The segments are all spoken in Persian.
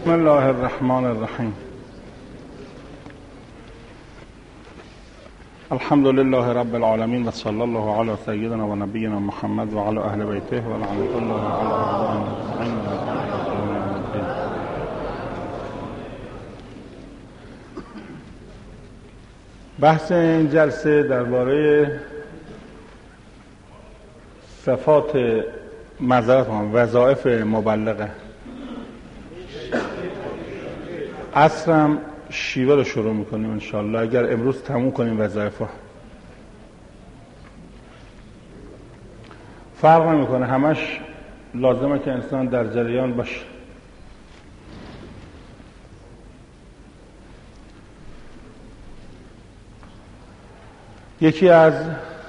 بسم الله الرحمن الرحیم. الحمد لله رب العالمین و صلی الله علی سیدنا و نبینا محمد و علی اهل بیته و لعنت الله علی اعدائهم. بحث این جلسه درباره صفات وظایف مبلغه. عصرم شیوه رو شروع میکنیم انشالله، اگر امروز تموم کنیم وظایف ها. فرق نمیکنه، همش لازمه که انسان در جریان باشه. یکی از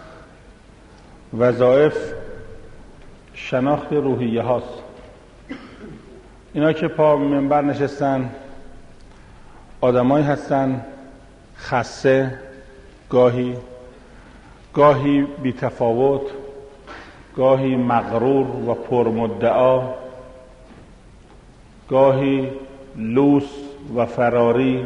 وظایف شناخت روحیه هاست. اینا که پا منبر نشستن آدمایی هستن خسته، گاهی بی تفاوت، گاهی مغرور و پرمدعا، گاهی لوس و فراری.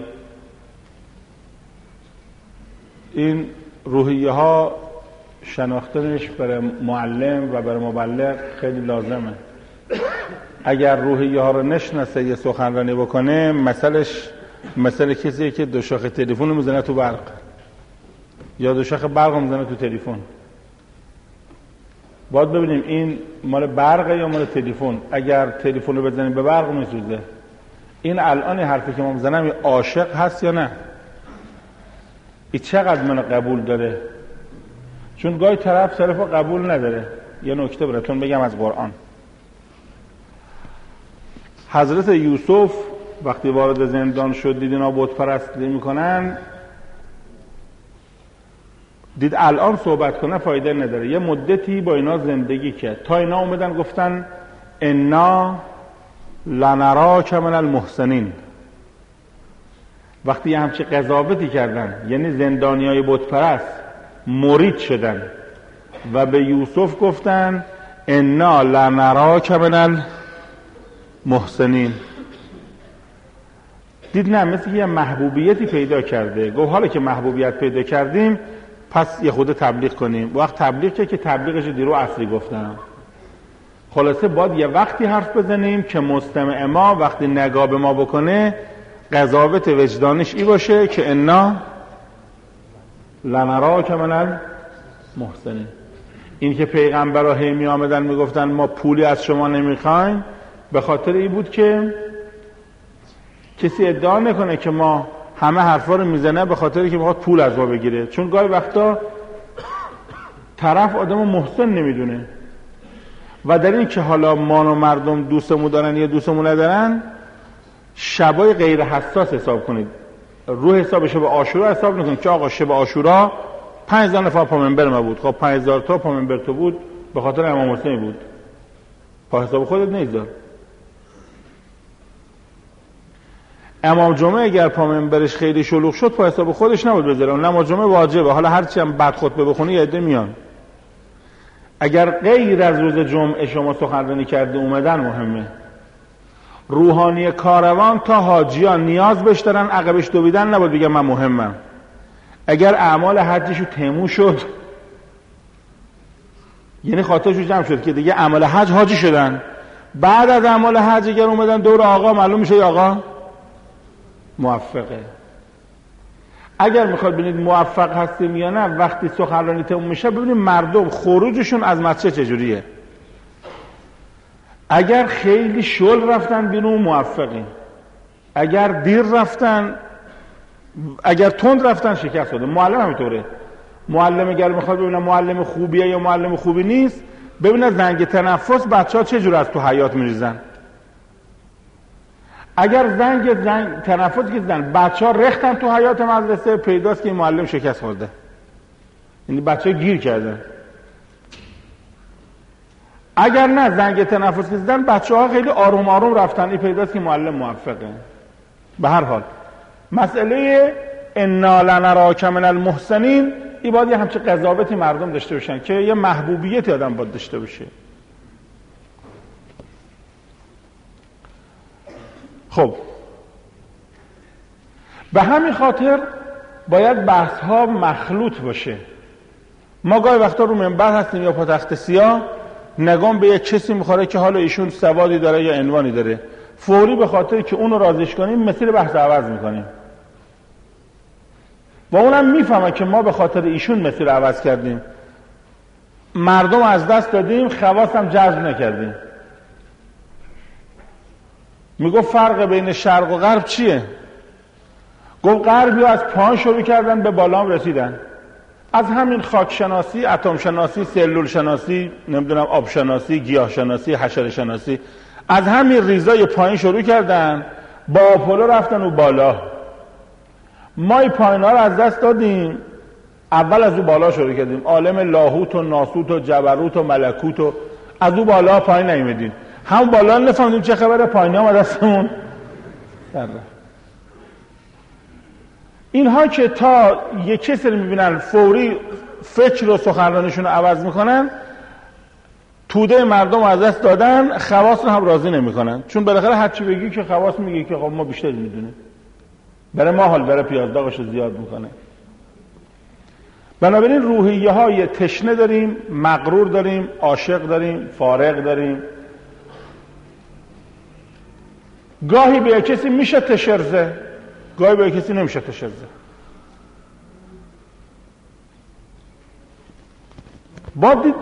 این روحیه ها شناختنش برای معلم و برای مبلغ خیلی لازمه. اگر روحیه ها رو نشناسه یه سخنرانی بکنه، مثل کسیه که دو شاخه تلفن رو میزنه تو برق یا دو شاخه برق رو میزنه تو تلفن. باید ببینیم این مال برقه یا مال تلفن. اگر تلفن رو بزنیم به برق میسوزه. این الان حرفی که ما میزنم عاشق هست یا نه؟ این چقدر منو قبول داره؟ چون گاهی طرف رو قبول نداره. یه نکته براتون بگم از قرآن. حضرت یوسف وقتی وارد زندان شد، دید اینا بت پرستی میکنن، دید الان صحبت کنه فایده نداره. یه مدتی با اینا زندگی کرد تا اینا اومدن گفتن انا لنراک من المحسنین. وقتی همچه قضاوتی کردن، یعنی زندانیای بت پرست مرید شدن و به یوسف گفتن انا لنراک من المحسنین، دید نه، مثل یه محبوبیتی پیدا کرده. گفت حالا که محبوبیت پیدا کردیم پس یه خود تبلیغ کنیم. وقت تبلیغ که تبلیغش دیرو اصلی گفتم. خلاصه باید یه وقتی حرف بزنیم که مستمع ما وقتی نگاه به ما بکنه قضاوت وجدانش ای باشه که انا لنراک من المحسنین. این که پیغمبرها هی می آمدن می گفتن ما پولی از شما نمیخوایم، به خاطر این بود که کسی ادعا نکنه که ما همه حرفا رو میزنه به خاطر که میخواد پول از ما بگیره. چون گاهی وقتا طرف آدم محسن نمیدونه و در این که حالا ما و مردم دوستمون دارن یا دوستمون ندارن، شبای غیر حساس حساب کنید. رو حساب شب عاشورا حساب نکنید که آقا شب عاشورا 5000 نفر پا منبر ما بود. خب 5000 تا پا منبر تو بود به خاطر امام حسین بود. پا حساب خودت نیذار. امام جمعه اگر پا منبرش خیلی شلوغ شد پا حساب خودش نبود بذاره. نماز جمعه واجبه. حالا هرچی هم بد خطبه بخونی یه عده میان. اگر غیر از روز جمعه شما سخنرانی کرده اومدن مهمه. روحانی کاروان تا حاجیان نیاز بهش دارن، عقبش دویدن نباید بگم من مهمم. اگر اعمال حجشو تموم شد، یعنی خاطرشو جمع شد که دیگه اعمال حج حاجی شدن، بعد از اعمال حج اگر اومدن دور آقا، معلوم میشه آقا موفقه. اگر میخواد ببینید موفق هستیم یا نه، وقتی سخنرانی تموم میشه ببینید مردم خروجشون از مسجد چجوریه. اگر خیلی شل رفتن بیرون موفقین، اگر دیر رفتن، اگر تند رفتن شکست داده. معلم همینطوره. معلم اگر میخواد ببینه معلم خوبیه یا معلم خوبی نیست، ببینه زنگ تنفس بچه‌ها چه جور از تو حیاط میریزن. اگر زنگ تنفس که زدن بچه‌ها رختن تو حیاط مدرسه، پیداست که این معلم شکست خورده. یعنی بچه‌ها گیر کردن. اگر نه زنگ تنفس که زدن بچه‌ها خیلی آروم آروم رفتن، این پیداست که معلم موفقه. به هر حال مسئله انا لنراک من المحسنین، این باید یه همچه قضاوتی مردم داشته باشن که یه محبوبیت آدم باید داشته باشه. خب به همین خاطر باید بحث ها مخلوط باشه. ما گاهی وقتا رو منبر هستیم یا پاتخت سیاه، نگام به یک کسی میخوره که حالا ایشون سوادی داره یا عنوانی داره، فوری به خاطر که اونو راضیش کنیم مسیر بحث عوض میکنیم و اونم میفهمه که ما به خاطر ایشون مسیر عوض کردیم، مردم از دست دادیم، خواص هم جذب نکردیم. میگو فرق بین شرق و غرب چیه؟ گفت غربی از پایین شروع کردن به بالام رسیدن، از همین خاک شناسی، اتم شناسی، سلول شناسی، نمیدونم آب شناسی، گیاه شناسی، حشره شناسی، از همین ریزای پایین شروع کردن، با آپولو رفتن و بالا. ما این پایین ها رو از دست دادیم، اول از او بالا شروع کردیم، عالم لاهوت و ناسوت و جبروت و ملکوت و از او بالا پایین نیومدیم، همون بالا نفهمیدیم چه خبره، پایین ها دستمون در رفت. اینها که تا یک کسی رو میبینن فوری فکر و سخنرانیشون رو عوض میکنن، توده مردم از دست دادن، خواص رو هم راضی نمیکنن، چون بالاخره هر چی بگی که خواص میگه که خب ما بیشتر میدونیم، برای ما حال برای پیازداغش رو زیاد میکنه. بنابراین روحیه های تشنه داریم، مغرور داریم، عاشق داریم، فارغ داریم. گاهی به کسی میشه تشرزه، گاهی به کسی نمیشه تشرزه. باید دید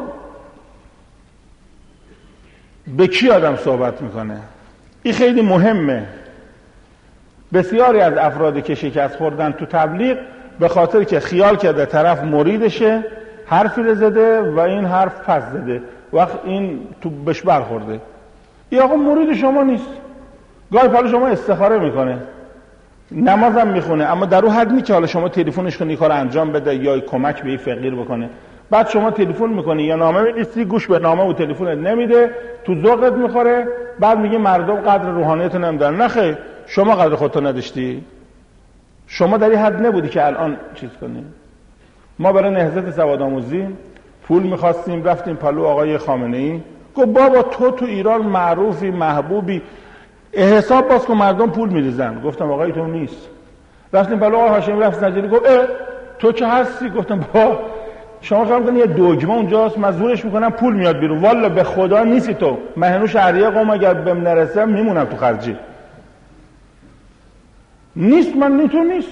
به کی آدم صحبت میکنه. این خیلی مهمه. بسیاری از افرادی که شکست خوردن تو تبلیغ به خاطر که خیال کرده طرف مریدشه، حرفی رو زده و این حرف پس زده، وقت این تو بهش برخورده، این آقا مرید شما نیست. گاهی پالا شما استخاره میکنه، نمازم میخونه، اما در اون حد نیست که حالا شما تلفنش کنی کار انجام بده یا کمک به این فقیر بکنه. بعد شما تلفن میکنی یا نامه می‌نویسی، گوش به نامه و تلفنت نمیده، تو ذوقت میخوره، بعد میگه مردم قدر روحانیت نمیدونن. نه خیر، شما قدر خودتو نداشتی، شما در این حد نبودی که الان چیز کنی. ما برای نهضت سوادآموزی پول میخواستیم، رفتیم پلو آقای خامنه‌ای، گفت بابا تو ایران معروفی، محبوبی، حساب باز کن مردم پول میریزن. گفتم آقای تو نیست. رفتیم پلو آقای هاشمی رفسنجانی، گفت تو که هستی؟ گفتم با شما خیال می‌کنی یه دوگمه اونجاست من زورش میکنم پول میاد بیرون؟ والا به خدا نیستی تو. من هنوز شهریه قوم اگر بهم نرسه میمونم تو خرجی. نیست، من تو نیست.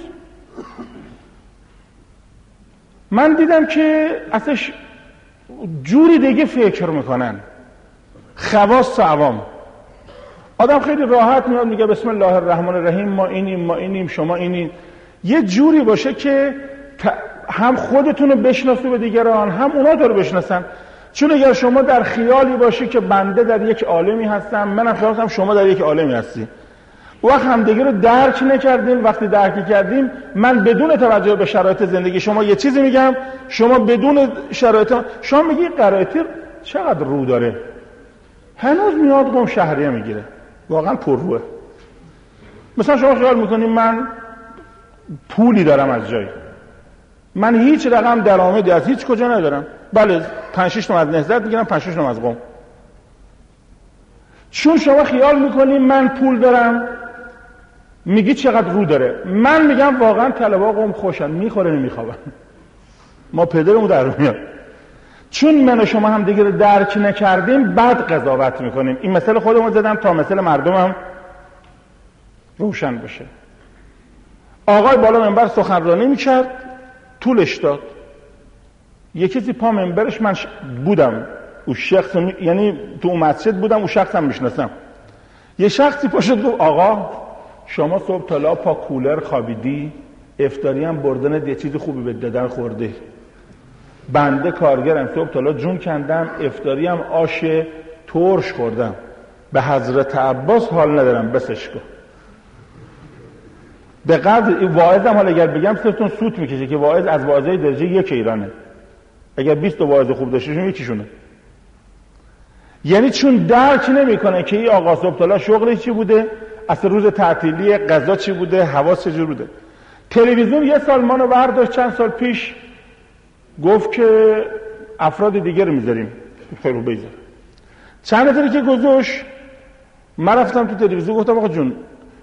من دیدم که اصلا جوری دیگه فکر میکنن، خواص عوام. آدم خیلی راحت میاد میگه بسم الله الرحمن الرحیم، ما اینیم شما اینین. یه جوری باشه که هم خودتون رو بشناسو به دیگران، هم اونا تو رو بشناسن. چون اگر شما در خیالی باشی که بنده در یک عالمی هستم، منم خیال کنم شما در یک عالمی هستی، وقت هم دیگه رو درک نکردیم. وقتی درک کردیم، من بدون توجه به شرایط زندگی شما یه چیزی میگم، شما بدون شرایط شما میگی قرائتی چقدر رو داره، هنوز میاد قوم شهریه میگیره، واقعا پرروه. مثلا شما خیال میکنیم من پولی دارم از جایی، من هیچ رقم درآمدی از هیچ کجا ندارم. بله 5-6 تومن از نهضت میگیرم، 5-6 تومن از قوم. چون شما خیال میکنیم من پول دارم، میگی چقدر رو داره. من میگم واقعا طلبا قوم خوشن، میخوره نمیخوابن، ما پدرمون در میاد. چون من و شما هم دیگه رو درک نکردیم، بعد قضاوت میکنیم. این مثل خودمون زدم تا مثل مردمم روشن بشه. آقای بالا منبر سخنرانی میکرد، طولش داد. یکی کسی پا منبرش من بودم، او شخص یعنی تو اون مسجد بودم، او شخصم میشناسم. یه شخصی پاشد گفت آقا شما صبح تا پا کولر خوابیدی، افطاری هم بردن یه چیز خوبی به دادن خورده. بنده کارگرم، صبح تا جون کندم، افطاری هم آش ترش خوردم، به حضرت عباس حال ندارم، بسش کن. به قدر واعظم حالا اگر بگم سرتون سوت میکشه که واعظ از واعظای درجه 1 ایرانه. اگر 20 واعظ خوب داشتشون یکیشونه. یعنی چون درک نمیکنه که این آقا صبح تا شغلش چی بوده، اصلا روز تعطیلی غذا چی بوده، حواس چجور بوده. تلویزیون یه سال مانو برداشت چند سال پیش، گفت که افراد دیگه رو میذاریم، خیلی بیزار. چند نفری که گذاشت، من رفتم تو تلویزیون گفتم آقا جون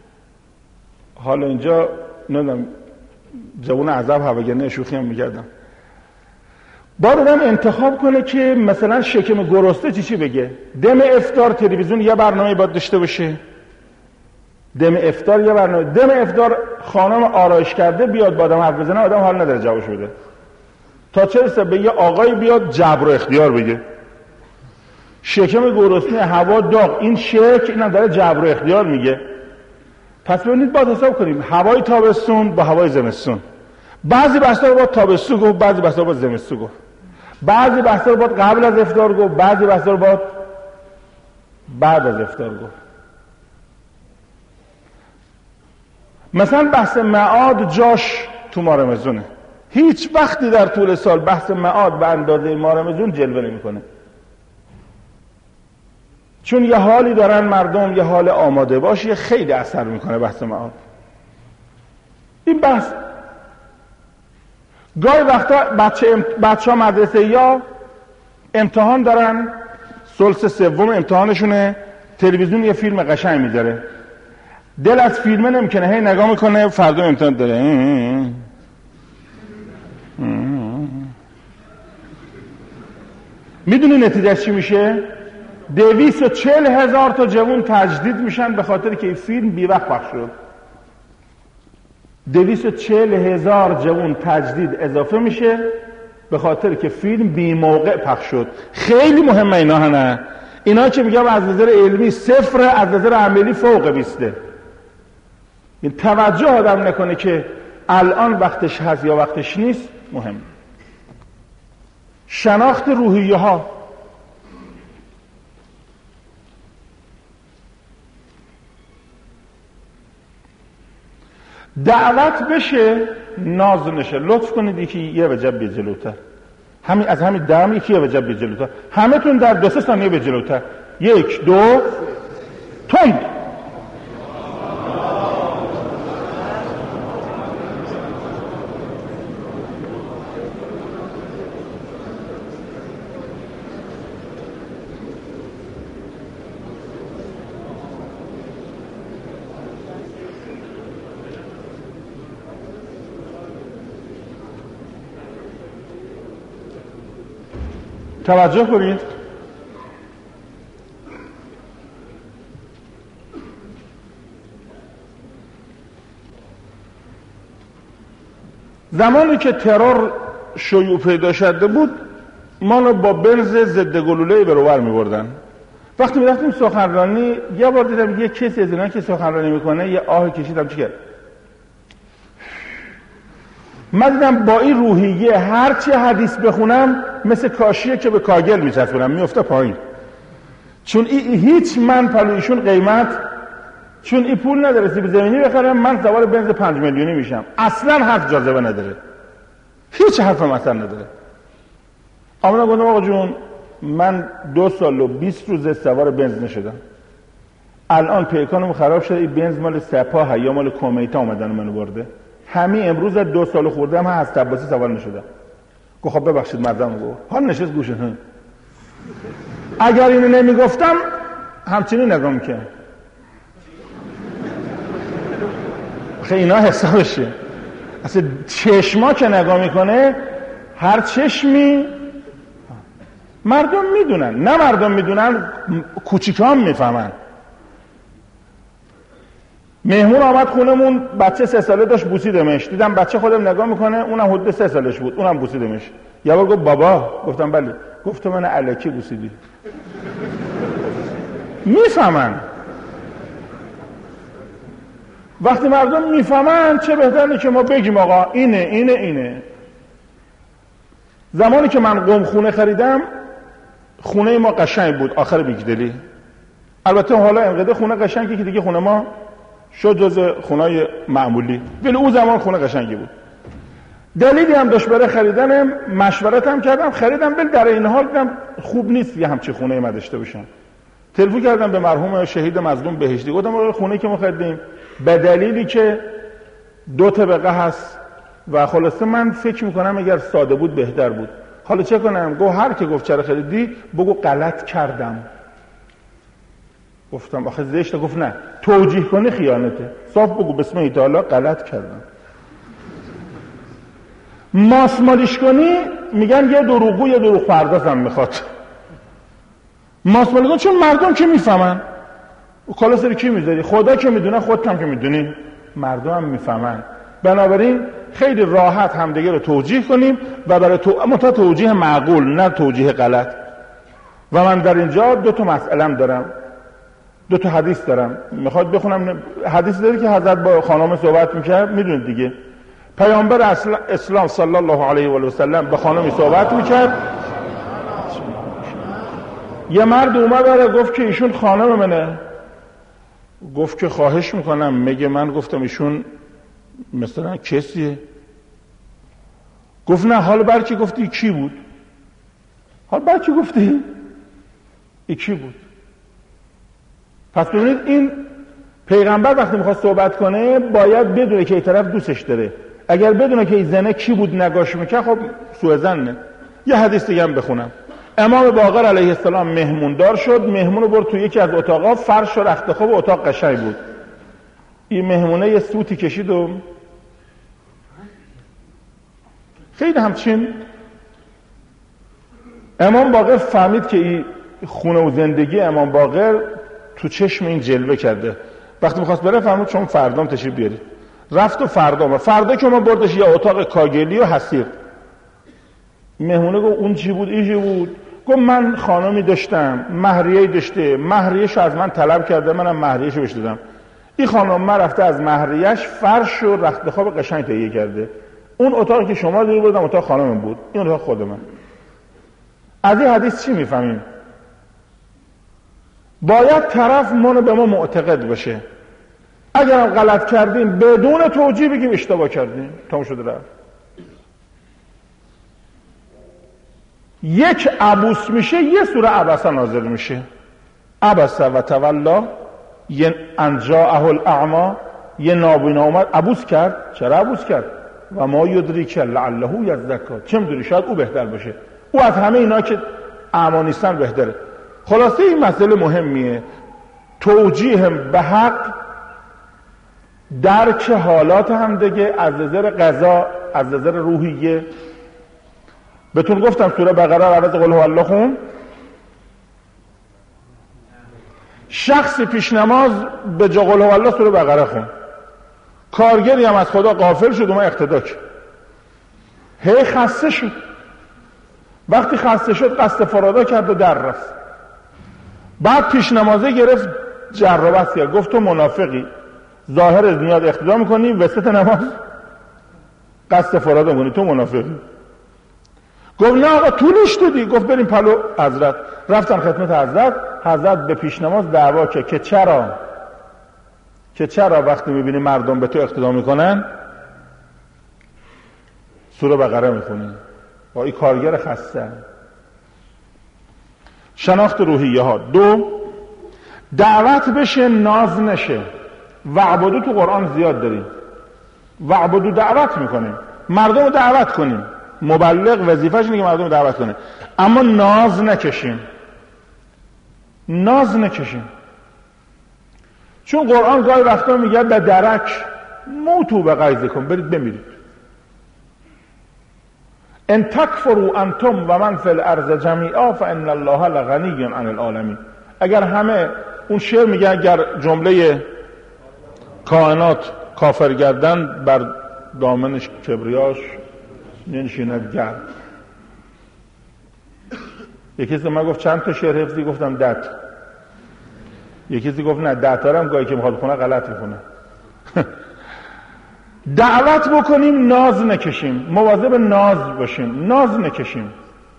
حالا اینجا نمیدونم جوون عذاب هواگرنه شوخی هم میکردم. باید آدم انتخاب کنه که مثلا شکم گرسنه چی بگه. دم افطار تلویزیون یه برنامه باید داشته باشه، دم افطار یه برنامه، دم افطار خانم آرایش کرده بیاد با آدم حرف بزنه، آدم حال نداره جوابش بده. تا چه رسه به یه آقای بیاد جبر و اختیار بگه. شکم گرسنه، هوا داغ، این شک اینم داره جبر و اختیار میگه. پس ببینید باید حساب کنیم هوای تابستون با هوای زمستون. بعضی بحثا رو باید تابستون گفت، بعضی بحثا رو باید زمستون گفت. بعضی بحثا رو باید قبل از افطار گفت، بعضی بحثا رو باید بعد از افطار گفت. مثلا بحث معاد جاش تو ماه رمضونه. هیچ وقتی در طول سال بحث معاد به اندازه ماه رمضان جلوه نمیکنه. چون یه حالی دارن مردم، یه حال آماده باشه، خیلی اثر میکنه بحث معاد. این بحث گاهی وقتا بچه ها مدرسه یا امتحان دارن، ثلث سوم امتحانشونه، تلویزیون یه فیلم قشنگ میذاره، دل از فیلمه نمیکنه، هی نگاه میکنه فردا امتحان داره. میدونی نتیجه چی میشه؟ 240,000 تا جوون تجدید میشن به خاطر که این فیلم بی وقت پخش شد. 240,000 جوون تجدید اضافه میشه به خاطر که فیلم بی موقع پخش شد. خیلی مهمه اینا. نه اینا که میگم از نظر علمی صفر، از نظر عملی فوق 20. این توجه آدم نکنه که الان وقتش هست یا وقتش نیست مهم. شناخت روحیه ها. دعوت بشه ناز نشه. لطف کنید یکی یه وجب بی جلوتر، همین از همین دم یکی یه وجب بی جلوتر، همه تون در 2-3 ثانیه به جلوتر. 1 2 تند. توجه کنید. زمانی که ترور شیوع پیدا شده بود ما رو با بنز ضد گلوله به روبر می‌بردن. وقتی می‌رفتیم سخنرانی یه بار دیدم یه کسی از اینا که سخنرانی میکنه یه آه کشیدم چی کرد؟ من دیدم با این روحیه هرچی حدیث بخونم مثل کاشیه که به کاگل میچسبونم میفته پایین. چون هیچ من پلویشون قیمت، چون این پول نداره سیب زمینی بخرم، من سوار بنز 5 میلیونی میشم. اصلا حرف جاذبه نداره، هیچ حرف مثلا نداره. آمدم گفتم آقا جون من 2 سال و 20 روز سوار بنز نشدم، الان پیکانم خراب شده، این بنز مال سپاه یا مال کمیته اومدن منو برده، همین امروز 2 سال خورده هم از تباسی سوار نشدم. گفت خب ببخشید مردم. گفت حال نشست گوشه. اگر اینو نمیگفتم همچنین نگاه میکنم. خیلی اینا حسابشه. اصلا چشما که نگاه میکنه هر چشمی مردم میدونن، نه مردم میدونن کوچیکان میفهمن. مهمون آمد خونمون، بچه 3 ساله داشت بوسیدمش، دیدم بچه خودم نگاه میکنه، اونم حدود 3 سالش بود، اونم بوسیدمش. یه بار گفت بابا، گفتم بله. گفت من الکی بوسیدی. میفهمن. وقتی مردم میفهمن چه بهتره که ما بگیم آقا اینه. زمانی که من قم خونه خریدم خونه ما قشنگ بود آخر بیگدلی. البته حالا انقدر خونه قشنگی که دیگه خونه ما شد جز خونه‌های معمولی، ولی اون زمان خونه قشنگی بود. دلیلی هم داشت برای خریدنم، مشورت هم کردم، خریدم، ولی در این حال دیدم خوب نیست یه همچین خونه ما داشته باشم. تلفن کردم به مرحوم شهید مظلوم بهشتی، گفتم خونه که ما خریدیم به دلیلی که 2 طبقه هست و خلاصه من فکر میکنم اگر ساده بود بهتر بود، حالا چه کنم؟ گفت هر که گفت چرا خریدی بگو غلط کردم. گفتم آخه زشته. گفت نه توجیه کنی خیانته، صاف بگو بسم الله تعالی غلط کردم. ماسمالیش کنی میگن یه دروغگو یه دروغ پرداز هم میخواد. ماسمالی کن چون مردم که میفهمن. کالا سر کی میذاری؟ خدا که میدونه، خودت هم که میدونی، مردم هم میفهمن. بنابراین خیلی راحت همدیگه رو توجیه کنیم و برای توجیه معقول، نه توجیه غلط. و من در اینجا 2 مسئله‌ام دارم، 2 حدیث دارم میخواد بخونم. حدیث داری که حضرت با خانم صحبت میکرد، میدونید دیگه، پیامبر اسلام صلی الله علیه و سلم با خانمی صحبت میکرد. یه مرد اومد داره گفت که ایشون خانم منه. گفت که خواهش میکنم. میگه من گفتم ایشون مثلا کسیه؟ گفت نه حالا برکی گفتی کی بود؟ حالا برکی گفتی ای کی بود؟ پس ببینید این پیغمبر وقتی میخواد صحبت کنه باید بدونه که این طرف دوستش داره. اگر بدونه که این زنه کی بود نگاش میکنه خب سوء ظنه. یه حدیث دیگه هم بخونم. امام باقر علیه السلام مهموندار شد. مهمونو برد تو یکی از اتاقا، فرش و رخت خواب اتاق قشنگ بود. این مهمونه یه سوتی کشید و خیلی همچین. امام باقر فهمید که این خونه و زندگی امام باقر تو چشم این جلوه کرده. وقتی میخواست بره فهمید چون فردام تشریف بیارید. رفت و فردا که ما بردش یه اتاق کاگلی و حسیر. مهمونه گفت اون چی بود؟ این چی بود؟ گفت من خانمی داشتم، مهریه داشته، مهریه‌شو از من طلب کرده، منم مهریه‌شو بهش دادم. این خانم من رفته از مهریه‌اش فرش و رخت خواب قشنگ تهیه کرده. اون اتاقی که شما دیدید بودم اتاق خانم بود، این اتاق خود من. از این حدیث چی میفهمیم؟ باید طرف منو به ما معتقد باشه. اگر هم غلط کردیم بدون توجیه بگیم اشتباه کردیم، تمام شده رفت. یک عبوس میشه یه سوره عبسه نازل میشه. عبسه و تولا، یه انجاءه الاعمی، یه نابینا اومد عبوس کرد. چرا عبوس کرد؟ و ما یدریک لعله یزدکی، چه میدونی شاید او بهتر باشه. او از همه اینا که اعمی نیستن بهتره. خلاصه این مسئله مهمیه. توجیه به حق، درک حالات هم دیگه از نظر قضا، از نظر روحیه. بهتون گفتم سوره بقره عوض قل هو الله خون. شخص پیش نماز به جا قل هو الله سوره بقره خون. کارگری هم از خدا غافل شد و ما اقتدا کرد. هی خسته شد. وقتی خسته شد قصد فرادا کرد و در رفت. بعد پیش نمازه گرفت جر و بحث کرد. گفت تو منافقی، ظاهر میاد اقتدا میکنی، وسط نماز قصد فرادا میکنی، تو منافقی. گفت نه آقا طولش دادی. گفت بریم پلو حضرت. رفتن خدمت حضرت. حضرت به پیش نماز دعوا کرد که چرا وقتی میبینی مردم به تو اقتدا میکنن سوره بقره میخونی. با این کارگر خسته. شناخت روحیه ها. 2 دعوت بشه ناز نشه. وعبدو تو قرآن زیاد داریم. وعبدو دعوت میکنیم، مردم رو دعوت کنیم. مبلغ وظیفه‌ش اینه که مردم رو دعوت کنه، اما ناز نکشیم. چون قرآن گاهی وقتا میگه به درک موتو به غیظکم، برید بمیرید. ان تکفروا انتم و من فی الارض جمیعا فان الله لغنی عن العالمین. اگر همه، اون شعر میگه اگر جمله کائنات کافر گردن بر دامن کبریاش ننشیند گرد. یکی کسی من گفت چند تا شعر حفظی؟ گفتم 10. یکی کسی گفت نه 10 تا هم گاهی که میخواد بخونه غلط میخونه. دعوت بکنیم، ناز نکشیم. مواظب ناز باشیم، ناز نکشیم.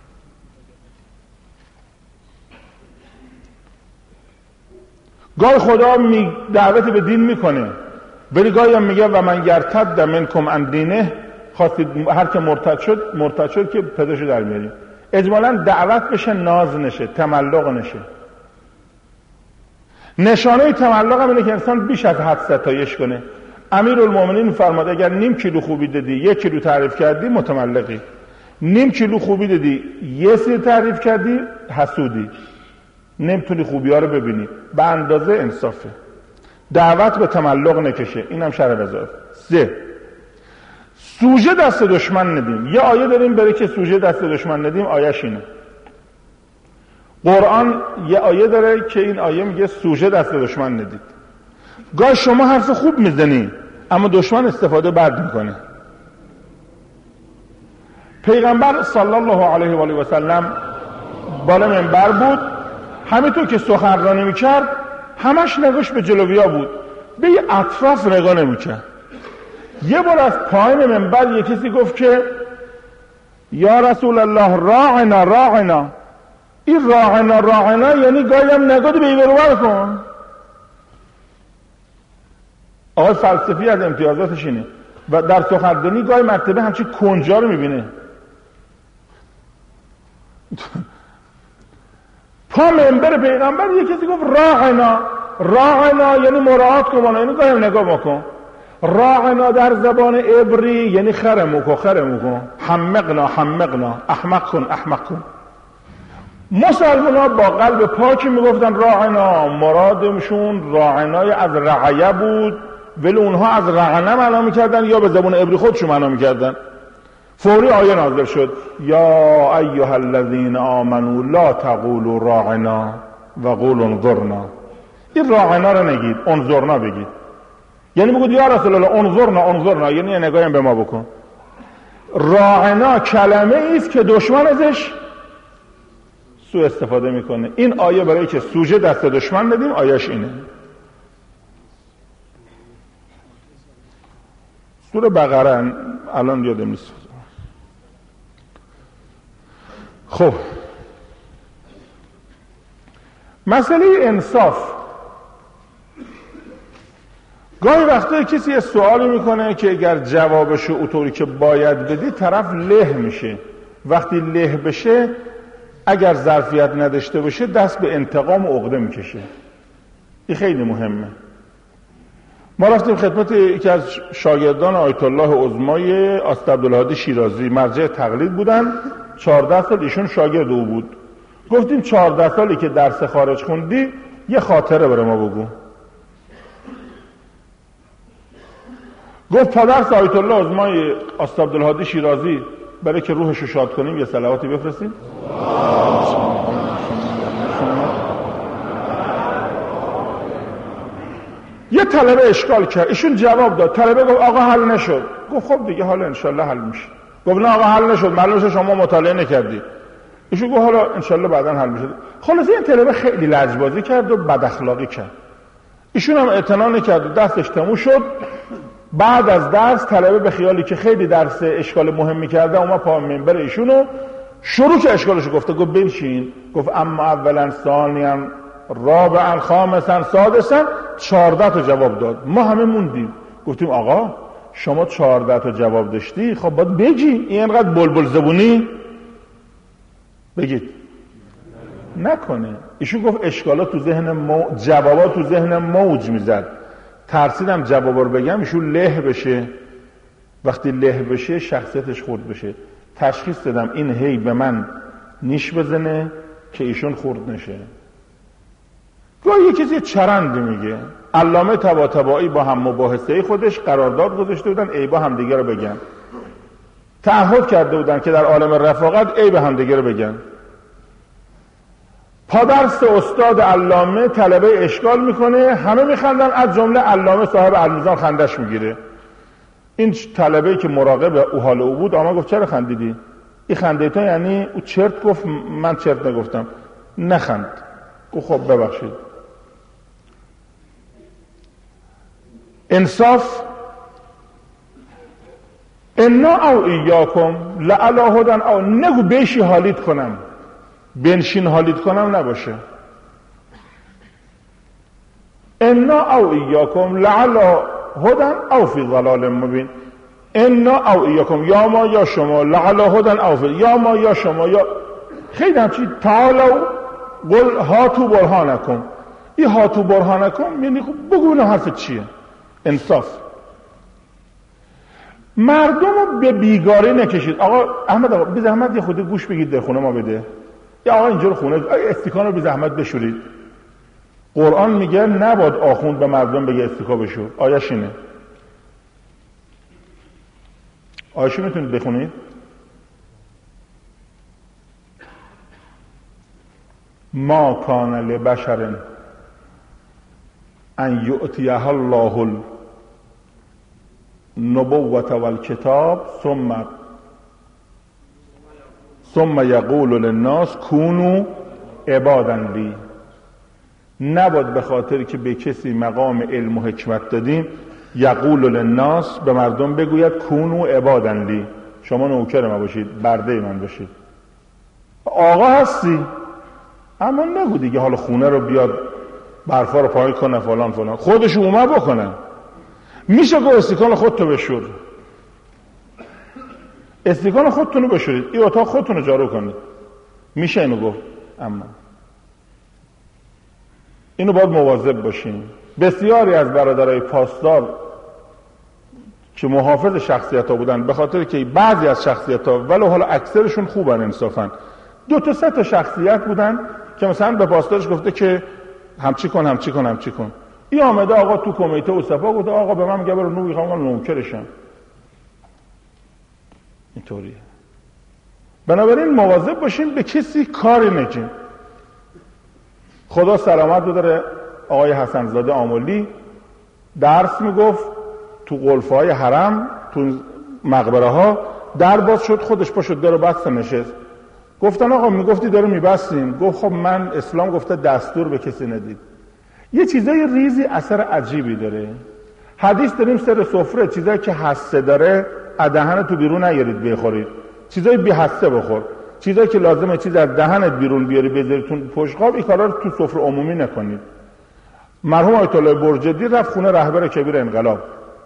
گاهی خدا دعوت به دین میکنه، ولی گاهی هم میگه و من یرتد منکم عن دینه، خواستید هر که مرتد شد که پدرشو در میاریم. اجمالا دعوت بشه، ناز نشه، تملق نشه. نشانه تملق هم اینه که انسان بیش از حد ستایش کنه. امیرالمومنین فرماد اگر نیم کیلو خوبی دادی 1 کیلو تعریف کردی متملقی، نیم کیلو خوبی دادی 1 سیر تعریف کردی حسودی. نمیتونی خوبی ها رو ببینی، به اندازه انصافه. دعوت به تملق نکشه، اینم شرع وظایف. 3 سوژه دست دشمن ندیم. یه آیه داریم برای که سوژه دست دشمن ندیم، آیهش اینه. قرآن یه آیه داره که این آیه میگه سوژه دست دشمن ندید. گاه شما حرف خوب میزنی اما دشمن استفاده بد میکنه. پیغمبر صلی الله علیه و آله و سلم بالا منبر بود، همینطور که سخنرانی میکرد همش نگاش به جلویا بود، به اطراف نگاه نمیکرد. یه بار از پایین منبر یه کسی گفت که یا رسول الله راعنا راعنا. این راعنا راعنا یعنی گاهی هم نگاه به این برابر کن. آقای فلسفی از امتیازاتش اینه و در سخنرانی گاهی مرتبه همچین کنجا رو میبینه. پا منبر پیغمبر یه کسی گفت راعنا راعنا یعنی مراعات کن، یعنی گاهی هم نگاه بکن. راعنا در زبان عبری یعنی خرمو کن، حمقنا حمقنا، احمق کن احمق کن. مسلمان ها با قلب پاکی میگفتن راعنا، مرادشون راعنای از رعیه بود، ولی اونها از رعنه معنا میکردن یا به زبان عبری خودشون معنا میکردن. فوری آیه نازل شد یا ایها الذین آمنوا لا تقولوا راعنا و قولوا انظرنا. این راعنا رو نگید، انظرنا بگید. یعنی بگید یا رسول الله انظرنا انظرنا، یعنی نگاهیم به ما بکن. راعنا کلمه ایست که دشمن ازش سوء استفاده میکنه. این آیه برای که سوژه دست دشمن ندیم، آیهش اینه. سوره بقره الان یادم نیست. خب مسئله انصاف. گاهی وقتا کسی یه سوالی میکنه که اگر جوابشو اونطوری که باید بدی طرف له میشه. وقتی له بشه اگر ظرفیت نداشته باشه دست به انتقام و عقده میکشه. این خیلی مهمه. ما رفتیم خدمت یکی از شاگردان آیت الله عظمای آست عبدالهادی شیرازی، مرجع تقلید بودن. 14 سال ایشون شاگرد او بود. گفتیم 14 سالی که درس خارج خوندی یه خاطره برای ما بگو. گفت تا درس آیت الله عظمای آست عبدالهادی شیرازی برای که روحش رو شاد کنیم یه صلواتی بفرستیم. یه طلبه اشکال کرد، ایشون جواب داد. طلبه گفت آقا حل نشد. گفت خب دیگه حالا انشالله حل میشه. گفت نه آقا حل نشد، معلومه شما مطالعه نکردید. ایشون گفت حالا انشالله بعدا حل میشه. خلاصه این طلبه خیلی لجبازی کرد و بد اخلاقی کرد. ایشون هم اعتنا نکرد و درسش تموم شد. بعد از درس طلبه به خیالی که خیلی درس اشکال مهمی کرده اومد پا منبر ایشونو شروع که اشکالشو گفته. گفت بنشین. گفت اما اولا ثانیا رابعا خامسا سادسا، 14 تا جواب داد. ما همه موندیم. گفتیم آقا شما 14 تا جواب داشتی، خب باید بگی. این اینقدر بلبل زبونی بگید نکنه. ایشون گفت اشکالات تو ذهن جوابات تو ذهن موج میزد. ترسیدم جوابا رو بگم ایشون له بشه. وقتی له بشه شخصیتش خورد بشه. تشخیص دادم این هی به من نیش بزنه که ایشون خورد نشه. گاهی یه کسی چرند میگه. علامه طباطبایی با هم مباحثه خودش قرارداد گذاشته بودن عیب همدیگه رو بگن. تعهد کرده بودن که در عالم رفاقت عیب همدیگه رو بگن. پادرس استاد علامه طلبه اشکال میکنه، همه میخندن از جمله علامه صاحب المیزان خندش میگیره. این طلبه‌ای که مراقب او حال او بود آما گفت چرا خندیدی؟ این خندیدن یعنی او چرت گفت من چرت نگفتم. نخند. گفت خب ببخشید. انصاف انا او ایاکم لعلی هدی او، نگو بشی حالیت کنم، بنشین حالیت کنم نباشه. انا او ایاکم لعلی هدی او فی ضلال مبین. انا او ایاکم یا ما یا شما، لعلی هدی او فی، یا ما یا شما، یا خیلی همچی. تعالوا قل هاتوا برهانکم. این هاتوا برهانکم یعنی بگو این حرف چیه؟ انصاف. مردم رو به بیگاری نکشید. آقا احمد آقا بی زحمت یه خودی گوش بگید در خونه ما بده. یا آقا اینجا رو خونه استیکان رو بی زحمت بشورید. قرآن میگه نباید آخوند به مردم بگه استیکا بشور. آیش اینه. آیشو میتونید بخونید؟ ما کان لبشر ان یؤتیه الله النبوة والکتاب ثم یقول للناس کونوا عبادا لی. نباید به خاطر که به کسی مقام علم و حکمت دادیم یقول للناس به مردم بگوید کونوا عبادا لی، شما نوکر ما باشید، برده من باشید. آقا هستی اما نگو دیگه حالا خونه رو بیاد برفا رو پایین کنه فلان فلان، خودش اومد بکنن. میشه که استیکان خودتو بشور، استیکان خودتون رو بشورید، این اتاق خودتون رو جارو کنید، میشه اینو گفت. اما اینو باید مواظب باشیم. بسیاری از برادرای پاسدار که محافظ شخصیت ها بودن، به خاطر که بعضی از شخصیت ها ولو حالا اکثرشون خوبن انصافا، 2 تا 3 تا شخصیت بودن که مثلا به پاسدارش گفته که همچی کن همچی کن همچی کن، این آمده آقا تو کمیته اوصفا گفته آقا به من میگه برو نو میخوام نوکرشم. اینطوریه. بنابراین مواظب باشیم به کسی کاری نگیم. خدا سلامت بداره آقای حسن زاده آملی درس میگفت تو غرفه‌های حرم، تو مقبره ها، در باز شد خودش پاشد در بست نشست. گفتن آقا میگفتی داره میبستیم. گفت خب من اسلام گفته دستور به کسی ندید. یه چیزای ریزی اثر عجیبی داره. حدیث داریم سر سفره چیزایی که حسه داره دهن تو بیرون نیارید بخورید، چیزای بی حسه بخور. چیزایی که لازمه چیز از دهنت بیرون بیاری بذاریتون پشتقاب، این کارا رو تو سفره عمومی نکنید. مرحوم آیت الله برجدی رفت خونه رهبر کبیر انقلاب.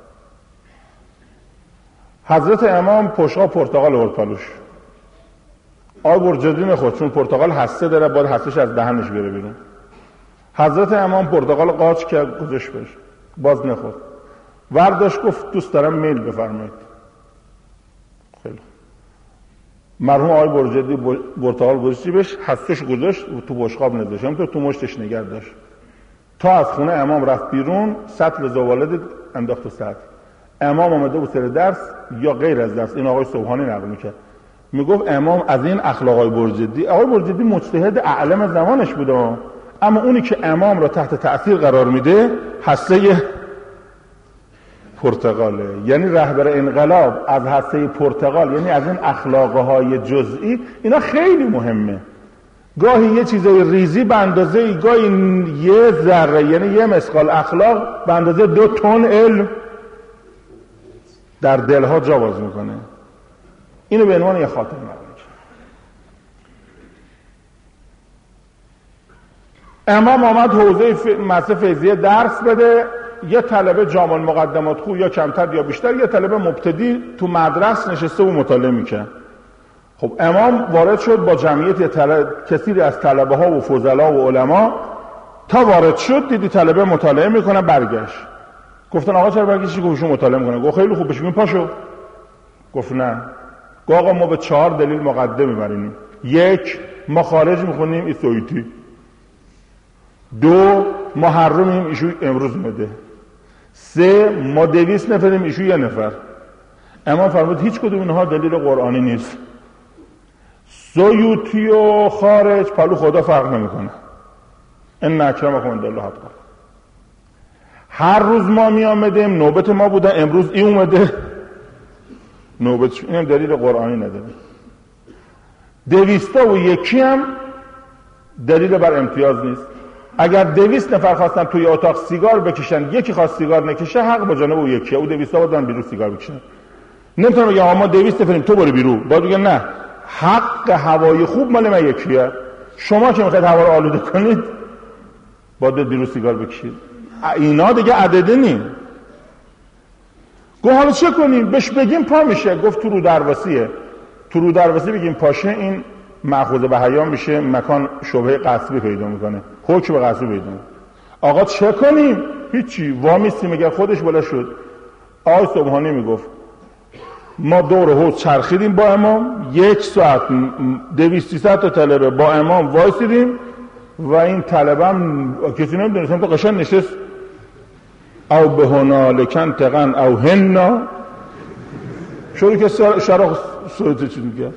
حضرت امام پشتقاب پرتقال آورد پلوش. آقای برجدی نخورد چون پرتقال حسه داره، باید حسش از دهنش بیاره بیرون. حضرت امام پرتقال قاچ کرد گذاشت بهش، باز نخورد. ورداشت گفت دوست دارم میل بفرمایید. خیلی مرحوم آقای برجدی پرتقال گذاشت بهش، حسش گذاشت تو بشقاب نداشت، همونطور تو مشتش نگه داشت تا از خونه امام رفت بیرون. سطل زباله انداخت تو سطل. امام آمده بود سر درس یا غیر از درس، این آقای سبحانی نقل میکرد، میگفت امام از این اخلاق آقای برجدی مجتهد اعلم زمانش بوده، اما اونی که امام را تحت تأثیر قرار میده حسه پرتقاله. یعنی رهبر انقلاب از حسه پرتقال، یعنی از این اخلاقهای جزئی، اینا خیلی مهمه. گاهی یه چیزای ریزی به اندازه، گاهی یه ذره یعنی یه مثقال اخلاق به اندازه 2 تن علم در دلها جا باز میکنه. اینو به عنوان یه خاطر نگید. امام آمد حوزه مدرسه فیضیه درس بده. یه طلبه جامع المقدمات خو یا کمتر یا بیشتر، یه طلبه مبتدی تو مدرسه نشسته و مطالعه میکنه. خب امام وارد شد با جمعیت کثیری از طلبه ها و فضلا و علما. تا وارد شد دیدی طلبه مطالعه میکنه، برگشت. گفتن آقا چرا برگشتی؟ گفت شما مطالعه میکنه. گفت خیلی خوب، بشین پاشو. گفت نه. گفت آقا ما به 4 دلیل مقدمه میبریم. 1 ما خارج میخونیم این سویتی. 2 ما حرمیم ایشو امروز اومده. 3 ما 200 نفریم ایشو 1 نفر. امام فرمود هیچ کدوم اینها دلیل قرآنی نیست. سویتی و خارج پلو خدا فرق نمیکنه. ان اکرمکم عند الله اتقاکم. هر روز ما می آمدیم نوبت ما بوده، امروز این اومده نوبتش، اینم دلیل قرآنی نداره. 201 هم دلیل بر امتیاز نیست. اگر 200 نفر خواستن توی اتاق سیگار بکشن، یکی خواست سیگار نکشه، حق با جانب او یکیه. او 200 تا بدن بیرون سیگار بکشن. نمیتونه بگه ما 200 نفریم تو برو بیرون. باید بگه نه، حق هوای خوب مال من یکیه. شما که میخواید هوا رو آلوده کنید باید بیرون سیگار بکشید. اینا دیگه عدده نیم. گفت حالا چه کنیم؟ بهش بگیم پا میشه. گفت تو رو درواسیه. تو رو درواسی بگیم پاشه، این مأخوذ به حیا میشه، مکان شبهه غصبی پیدا میکنه، حکم غصبی پیدا میکنه. آقا چه کنیم؟ هیچی، وامیستیم. اگر خودش بالا شد. آقای سبحانی میگفت ما دور حوض چرخیدیم با امام، 1 ساعت 200-300 تا طلبه با امام وایسیدیم و این طلبه هم کسی نمیدونستم تو قشن نشست او به هنالکن تقن او هننا شروع که شرح صورت چیز میگه.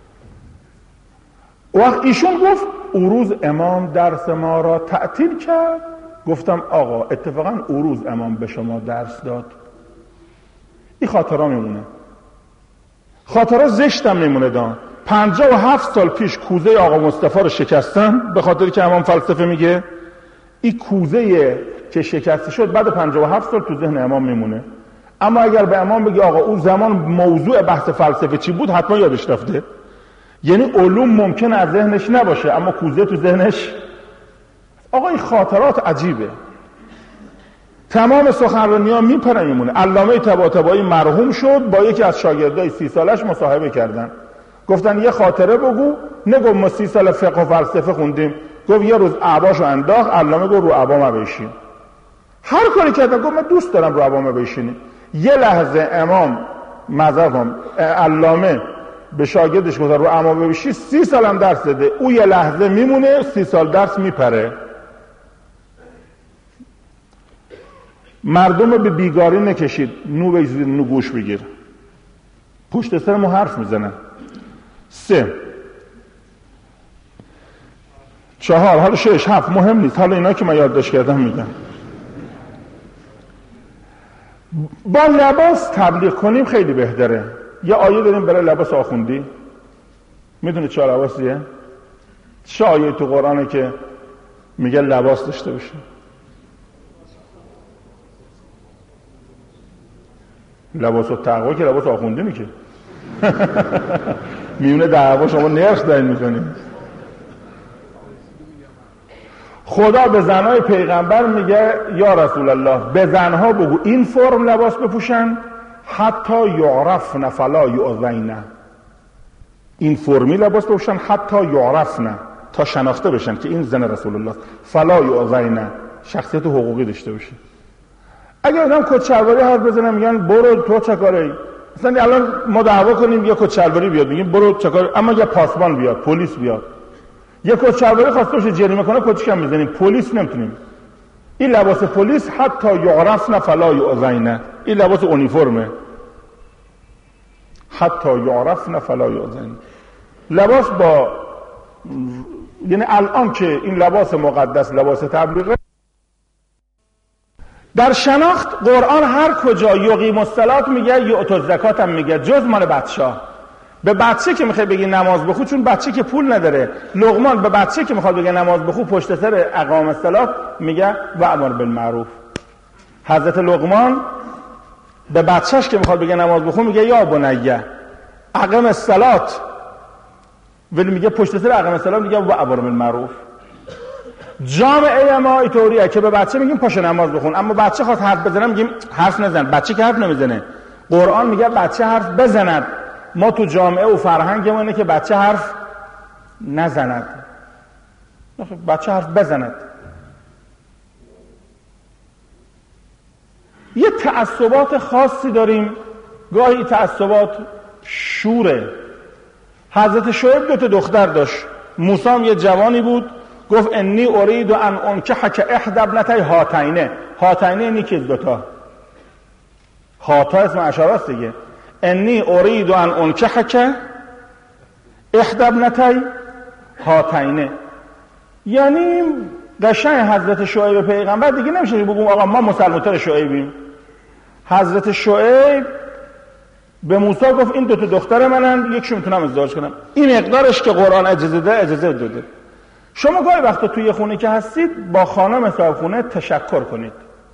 وقت ایشون گفت اون روز امام درس ما را تعطیل کرد. گفتم آقا اتفاقا اون روز امام به شما درس داد. این خاطرها میمونه، خاطرها زشتم میمونه. 57 سال پیش کوزه آقا مصطفی رو شکستن به خاطر که امام فلسفه میگه. این کوزه که شکسته شد بعد 57 سال تو ذهن امام میمونه. اما اگر به امام بگی آقا اون زمان موضوع بحث فلسفه چی بود، حتما یادش رفته. یعنی علوم ممکن از ذهنش نباشه اما کوزه تو ذهنش. آقا این خاطرات عجیبه. تمام سخنرانی‌ها میپره میمونه. علامه طباطبایی مرحوم شد، با یکی از شاگردای 30 سالش مصاحبه کردن، گفتن یه خاطره بگو. نگفت ما 30 سال فقه و فلسفه خوندیم. گفت یه روز اعباشو انداخت، علامه گفت رو اعبا ما بشین. هر کاری کردم گفت من دوست دارم رو اعبا ما بشینی. یه لحظه امام مذهبم علامه به شاگردش گفت رو اعبا بشین، 30 سالم درس داده. او یه لحظه میمونه، 30 سال درس میپره. مردم رو به بیگاری نکشید. نو گوش بگیر، پشت سرمو حرف میزنن. 3 4 حالا 6 7 مهم نیست، حالا اینا که من یادداشت کردم میگم. با لباس تبلیغ کنیم خیلی بهتره. یه آیه داریم برای لباس آخوندی. میدونید چه لباسیه؟ چه آیه تو قرآنه که میگه لباس داشته باشه؟ لباس و تقوا که لباس آخوندی میگه. میونه دعوا شما نرخ دارین میکنیم. خدا به زنهای پیغمبر میگه یا رسول الله به زنها بگو این فرم لباس بپوشن حتی یعرفن فلا یؤذین. این فرمی لباس بپوشن حتی یعرفن، تا شناخته بشن که این زن رسول الله. فلا یؤذین، شخصیت حقوقی داشته باشه. اگر آدم کچلواری حرف بزنه میگن برو تو چه کاری؟ مثلا الان ما دعوا کنیم یه کچلواری بیاد میگیم برو چه کاری، اما یه پاسبان بیاد، پلیس بیاد، یه کچلواری خواسته باشه جریمه کنه کچکم میزنیم، پلیس نمیتونیم. این لباس پلیس حتی یعرفن فلا یؤذین، این لباس اونیفرمه. حتی یعرفن فلا یؤذین. لباس با یعنی الان که این لباس مقدس لباس تبلیغه، در شناخت قرآن هر کجا یقیم الصلات میگه یؤتوا الزکات هم میگه، جز مال بچه‌ها. به بچه که میخواد بگی نماز بخون، چون بچه که پول نداره، لقمان به بچه که میخواد بگه نماز بخون پشت سر اقام الصلات میگه و امر بالمعروف. حضرت لقمان به بچهش که میخواد بگه نماز بخون میگه یا بنیه اقم الصلات، ولی میگه پشت سر اقام الصلات میگه و امر بالمعروف. جامعه ما اینطوریه که به بچه میگیم پاشو نماز بخون، اما بچه خواست حرف بزنه میگیم حرف نزن. بچه که حرف نمیزنه. قرآن میگه بچه حرف بزند. ما تو جامعه و فرهنگمون اینه که بچه حرف نزند. بچه حرف بزند. یه تعصبات خاصی داریم، گاهی تعصبات شوره. حضرت شعیب 2 تا دختر داشت. موسی هم یه جوانی بود، گفت انی ارید ان انکحک احدی ابنتی هاتین. هاتین یعنی که 2 تا. هاتا اسم اشاراست دیگه. انی ارید ان انکحک احدی ابنتی هاتین، یعنی قشنگ حضرت شعیب پیغمبر دیگه نمیشه بگم آقا ما مسلمان‌تر شعیبیم. حضرت شعیب به موسی گفت این 2 تا دختر منن، یکشون میتونم ازدواج کنم. این مقدارش که قرآن اجازه داده. شما گاهی وقتا توی خونه که هستید با خانم صاحب خونه تشکر کنید.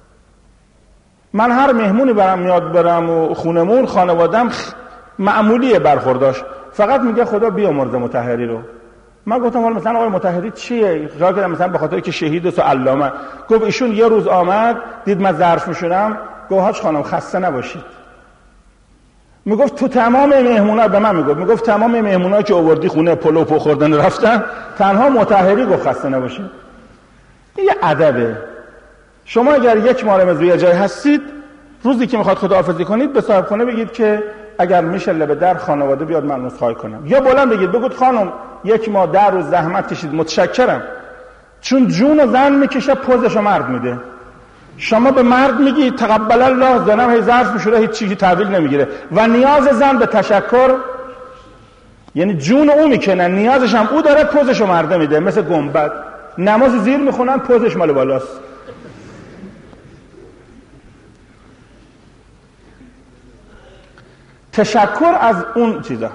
من هر مهمونی برم و خونمون خانوادم معمولیه برخورداش، فقط میگه خدا بیامرزه مطهری رو. من گفتم حالا مثلا آقای مطهری چیه؟ خیال کردم مثلا به خاطر که شهید است و علامه. گفت ایشون یه روز آمد دید من ظرف میشونم، گفت حاج خانم خسته نباشید. میگفت تو تمام مهمونا به من میگفت تمام مهمونا که آوردی خونه پلو پو خوردن رفتن، تنها مطهری گفت خسته نباشید. این یه ادبه. شما اگر یک ماه رمضان یه جای هستید، روزی که میخواد خداحافظی کنید به صاحب خونه بگید که اگر میشه لبه در خانواده بیاد من عذرخواهی کنم، یا بلند بگید بگید خانم یک ماه 10 روز زحمت کشید متشکرم، چون جون و زن میکشه پوزشو مرد میده. شما به مرد میگی تقبل الله، زنم هی ظرف میشوره هیچ چیزی تحویل نمیگیره و نیاز زن به تشکر یعنی جون او میکنه، نیازش هم او داره، پوزشو مرده میده. مثل گنبد نماز زیر میخونن پوزش مال بالاست. تشکر از اون چیزا.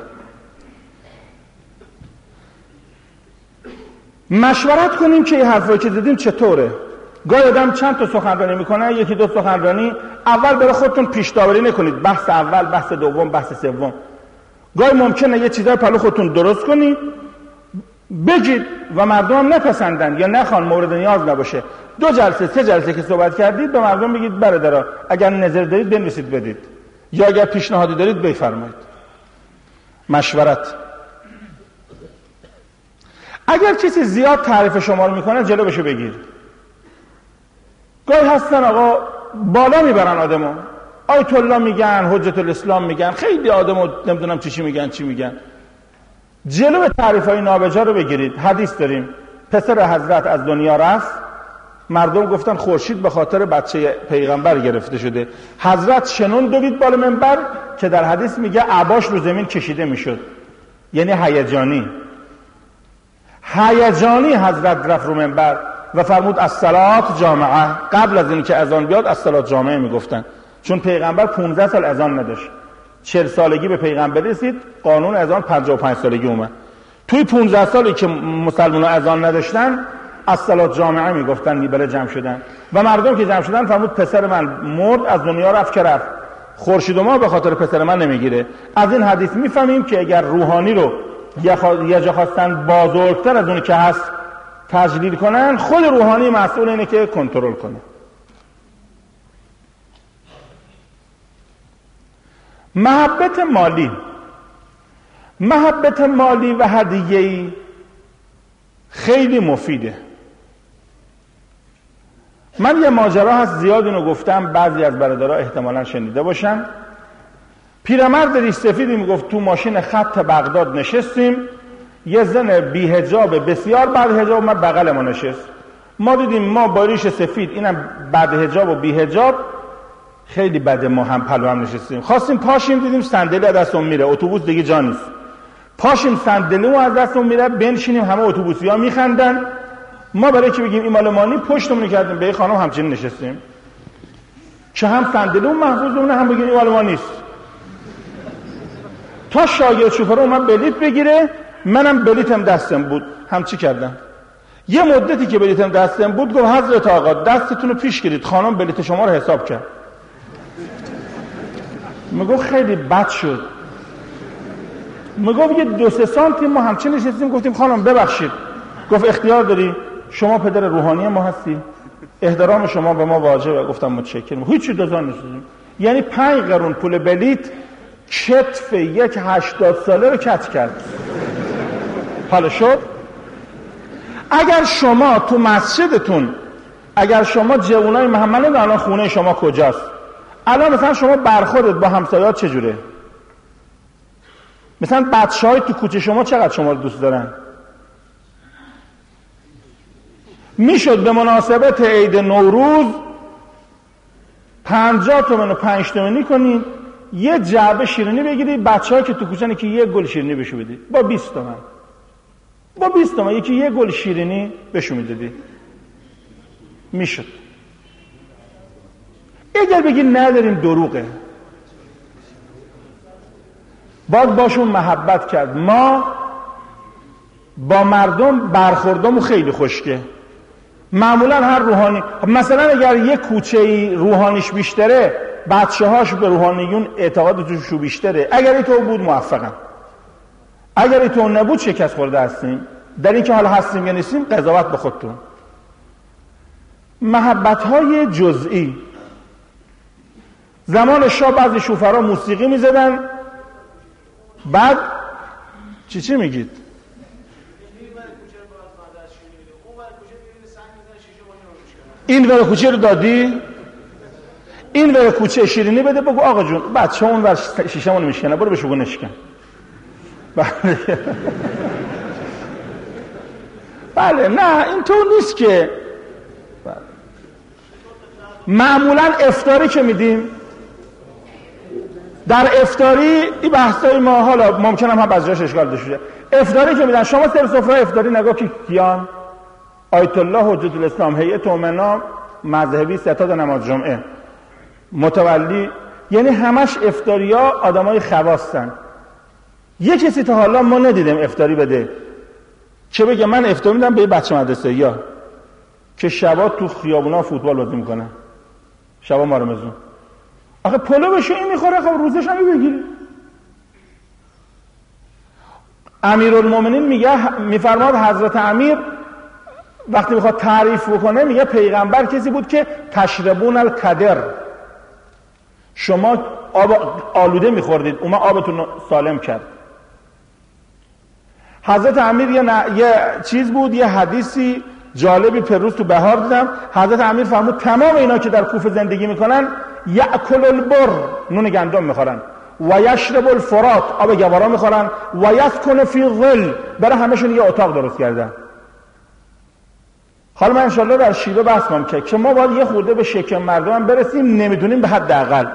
مشورت کنیم که این حرفایی که زدیم چطوره. گاهی آدم چند تا سخنرانی میکنه، یکی دو سخنرانی، اول برای خودتون پیش داوری نکنید، بحث اول، بحث دوم، بحث سوم. گاهی ممکنه یه چیزای پلو خودتون درست کنید بگید و مردم هم نپسندن یا نخوان، مورد نیاز نباشه. 2 جلسه 3 جلسه که صحبت کردید به مردم بگید برادرها اگر نظر دارید بنویسید بدید، یا اگر پیشنهادی دارید بفرمایید. مشورت. اگر کسی زیاد تعریف شما رو میکنه جلو بشه بگیر. گاهی هستن آقا بالا میبرن آدمو، آیت الله میگن، حجت الاسلام میگن، خیلی آدمو نمیدونم چی میگن چی میگن. جلو تعریفای نابجا رو بگیرید. حدیث داریم پسر حضرت از دنیا رفت، مردم گفتن خورشید به خاطر بچه پیغمبر گرفته شده. حضرت شنون دوید بالا منبر که در حدیث میگه عباش رو زمین کشیده میشد، یعنی هیجانی حضرت رفت رو منبر و فرمود الصلاه جامعه. قبل از اینکه اذان بیاد الصلاه جامعه میگفتن، چون پیغمبر 15 سال اذان نداشت. 40 سالگی به پیغمبر رسید، قانون اذان 55 سالگی اومد. توی 15 سالی که مسلمان‌ها اذان نداشتن الصلاه جامعه میگفتن، برای جمع شدن. و مردم که جمع شدن فرمود پسر من مرد، از دنیا رفت که رفت، خورشید ما به خاطر پسر من نمیگیره. از این حدیث میفهمیم که اگر روحانی رو یه جا خواستن بزرگتر از اون که هست تجلیل کنن، خود روحانی مسئول اینه که کنترل کنه. محبت مالی و هدیه‌ای خیلی مفیده. من یه ماجرا هست زیاد اینو گفتم، بعضی از برادرها احتمالاً شنیده باشن. پیرمرد ریش سفیدی میگفت تو ماشین خط بغداد نشستیم، یه زن بی حجاب بسیار بعد حجاب من بغل ما نشست. ما دیدیم ما با ریش سفید، اینم بعد حجاب و بی حجاب، خیلی بده، ما هم پلو هم نشستیم. خواستیم پاشیم، دیدیم صندلی از دستمون میره، اتوبوس دیگه جا نیست. پاشیم صندلیمون از دستمون میره، بنشینیم، همه اتوبوسی‌ها میخندن. ما برای که بگیم این مال مانی پشتمون کردیم به خانم همچین نشستیم که هم صندلیمون محفوظ بمونه هم بگیم این مال ما نیست. تا شاگرد شوفر اومد بلیط بگیره، منم بلیطم دستم بود، همچی کردم. یه مدتی که بلیطم دستم بود گفت حضرت آقا دستتون رو پیش گیرید، خانم بلیط شما رو حساب کرد. میگفت خیلی بد شد. میگفت یه 2-3 سانتی ما همچین نشستیم، گفتیم خانم ببخشید. گفت اختیار داری، شما پدر روحانی ما هستی، احترام شما به ما واجبه. گفتم متشکرم. هیچ چیز دزان نشدیم. یعنی 5 قرون پول بلیط کتف یک 80 ساله رو کج کرد. حالا شد. اگر شما تو مسجدتون، اگر شما جوانای محمد، الان خونه شما کجاست؟ الان مثلا شما برخوردت با همسایه‌ها چجوره؟ مثلا بچه‌های تو کوچه شما چقدر شما رو دوست دارن؟ میشد به مناسبت عید نوروز 50 تومن و 5 تومنی کنید، یه جعبه شیرینی بگیرید، بچه‌ها که تو کوچه‌ن که یه گل شیرینی بهشون بدید با 20 تومن. با 20 تومن یکی یه گل شیرینی بهشون میدادید. میشد. اگر بگید نداریم دروغه. باید باشون محبت کرد. ما با مردم برخوردمون خیلی خوشگه. معمولا هر روحانی، مثلا اگر یک کوچه‌ای روحانیش بیشتره، بچه‌هاش به روحانیون اعتقادشون بیشتره. اگر تو بود موفقم، اگر تو نبود شکست خورده هستیم. در این که حالا هستیم یا نیستیم قضاوت به خودتون. محبت‌های جزئی. زمان شاه بعضی شوفرها موسیقی می‌زدن، بعد چی میگید؟ این ور کوچه رو دادی؟ این ور کوچه شیرینی بده، بگو آقا جون بچه اون ور شیشمون میشکنه، برو به شگون نشکن. بله نه اینطور نیست که معمولا افطاری که میدیم، در افطاری این بحثای ما حالا ممکنه هم از جاش اشکال داشته باشه، افطاری که میدن شما سر سفره افطاری نگاه که کیان؟ آیت الله حجت الاسلام، هیئت امنا مذهبی، ستاد نماز جمعه، متولی، یعنی همش افطاریا آدمای خواستن. یه کسی تا حالا ما ندیدیم افطاری بده چه بگه من افطاری میدم به یه بچه مدرسه یا که شبا تو خیابونا فوتبال بازی میکنن، شبا ما رمزون آخه پلو بشه این میخوره، خب روزش هم بگیره. امیرالمومنین میفرماد حضرت امیر وقتی میخواد تعریف بکنه میگه پیغمبر کسی بود که تشربون القدر، شما آب آلوده میخوردید اونا آبتون سالم کرد. حضرت امیر یه چیز بود، یه حدیثی جالبی پروز تو بهار دیدم، حضرت امیر فرمود تمام اینا که در کوفه زندگی میکنن یأکل البر، نون گندم میخورن، و یشرب الفرات، آب گوارا میخورن، و یسکن فی ظل، برای همشون یه اتاق درست کردن. حالا من انشالله در شیوه بحث کنم که ما باید یه خورده به شکم مردم برسیم، نمیدونیم به حد اقل.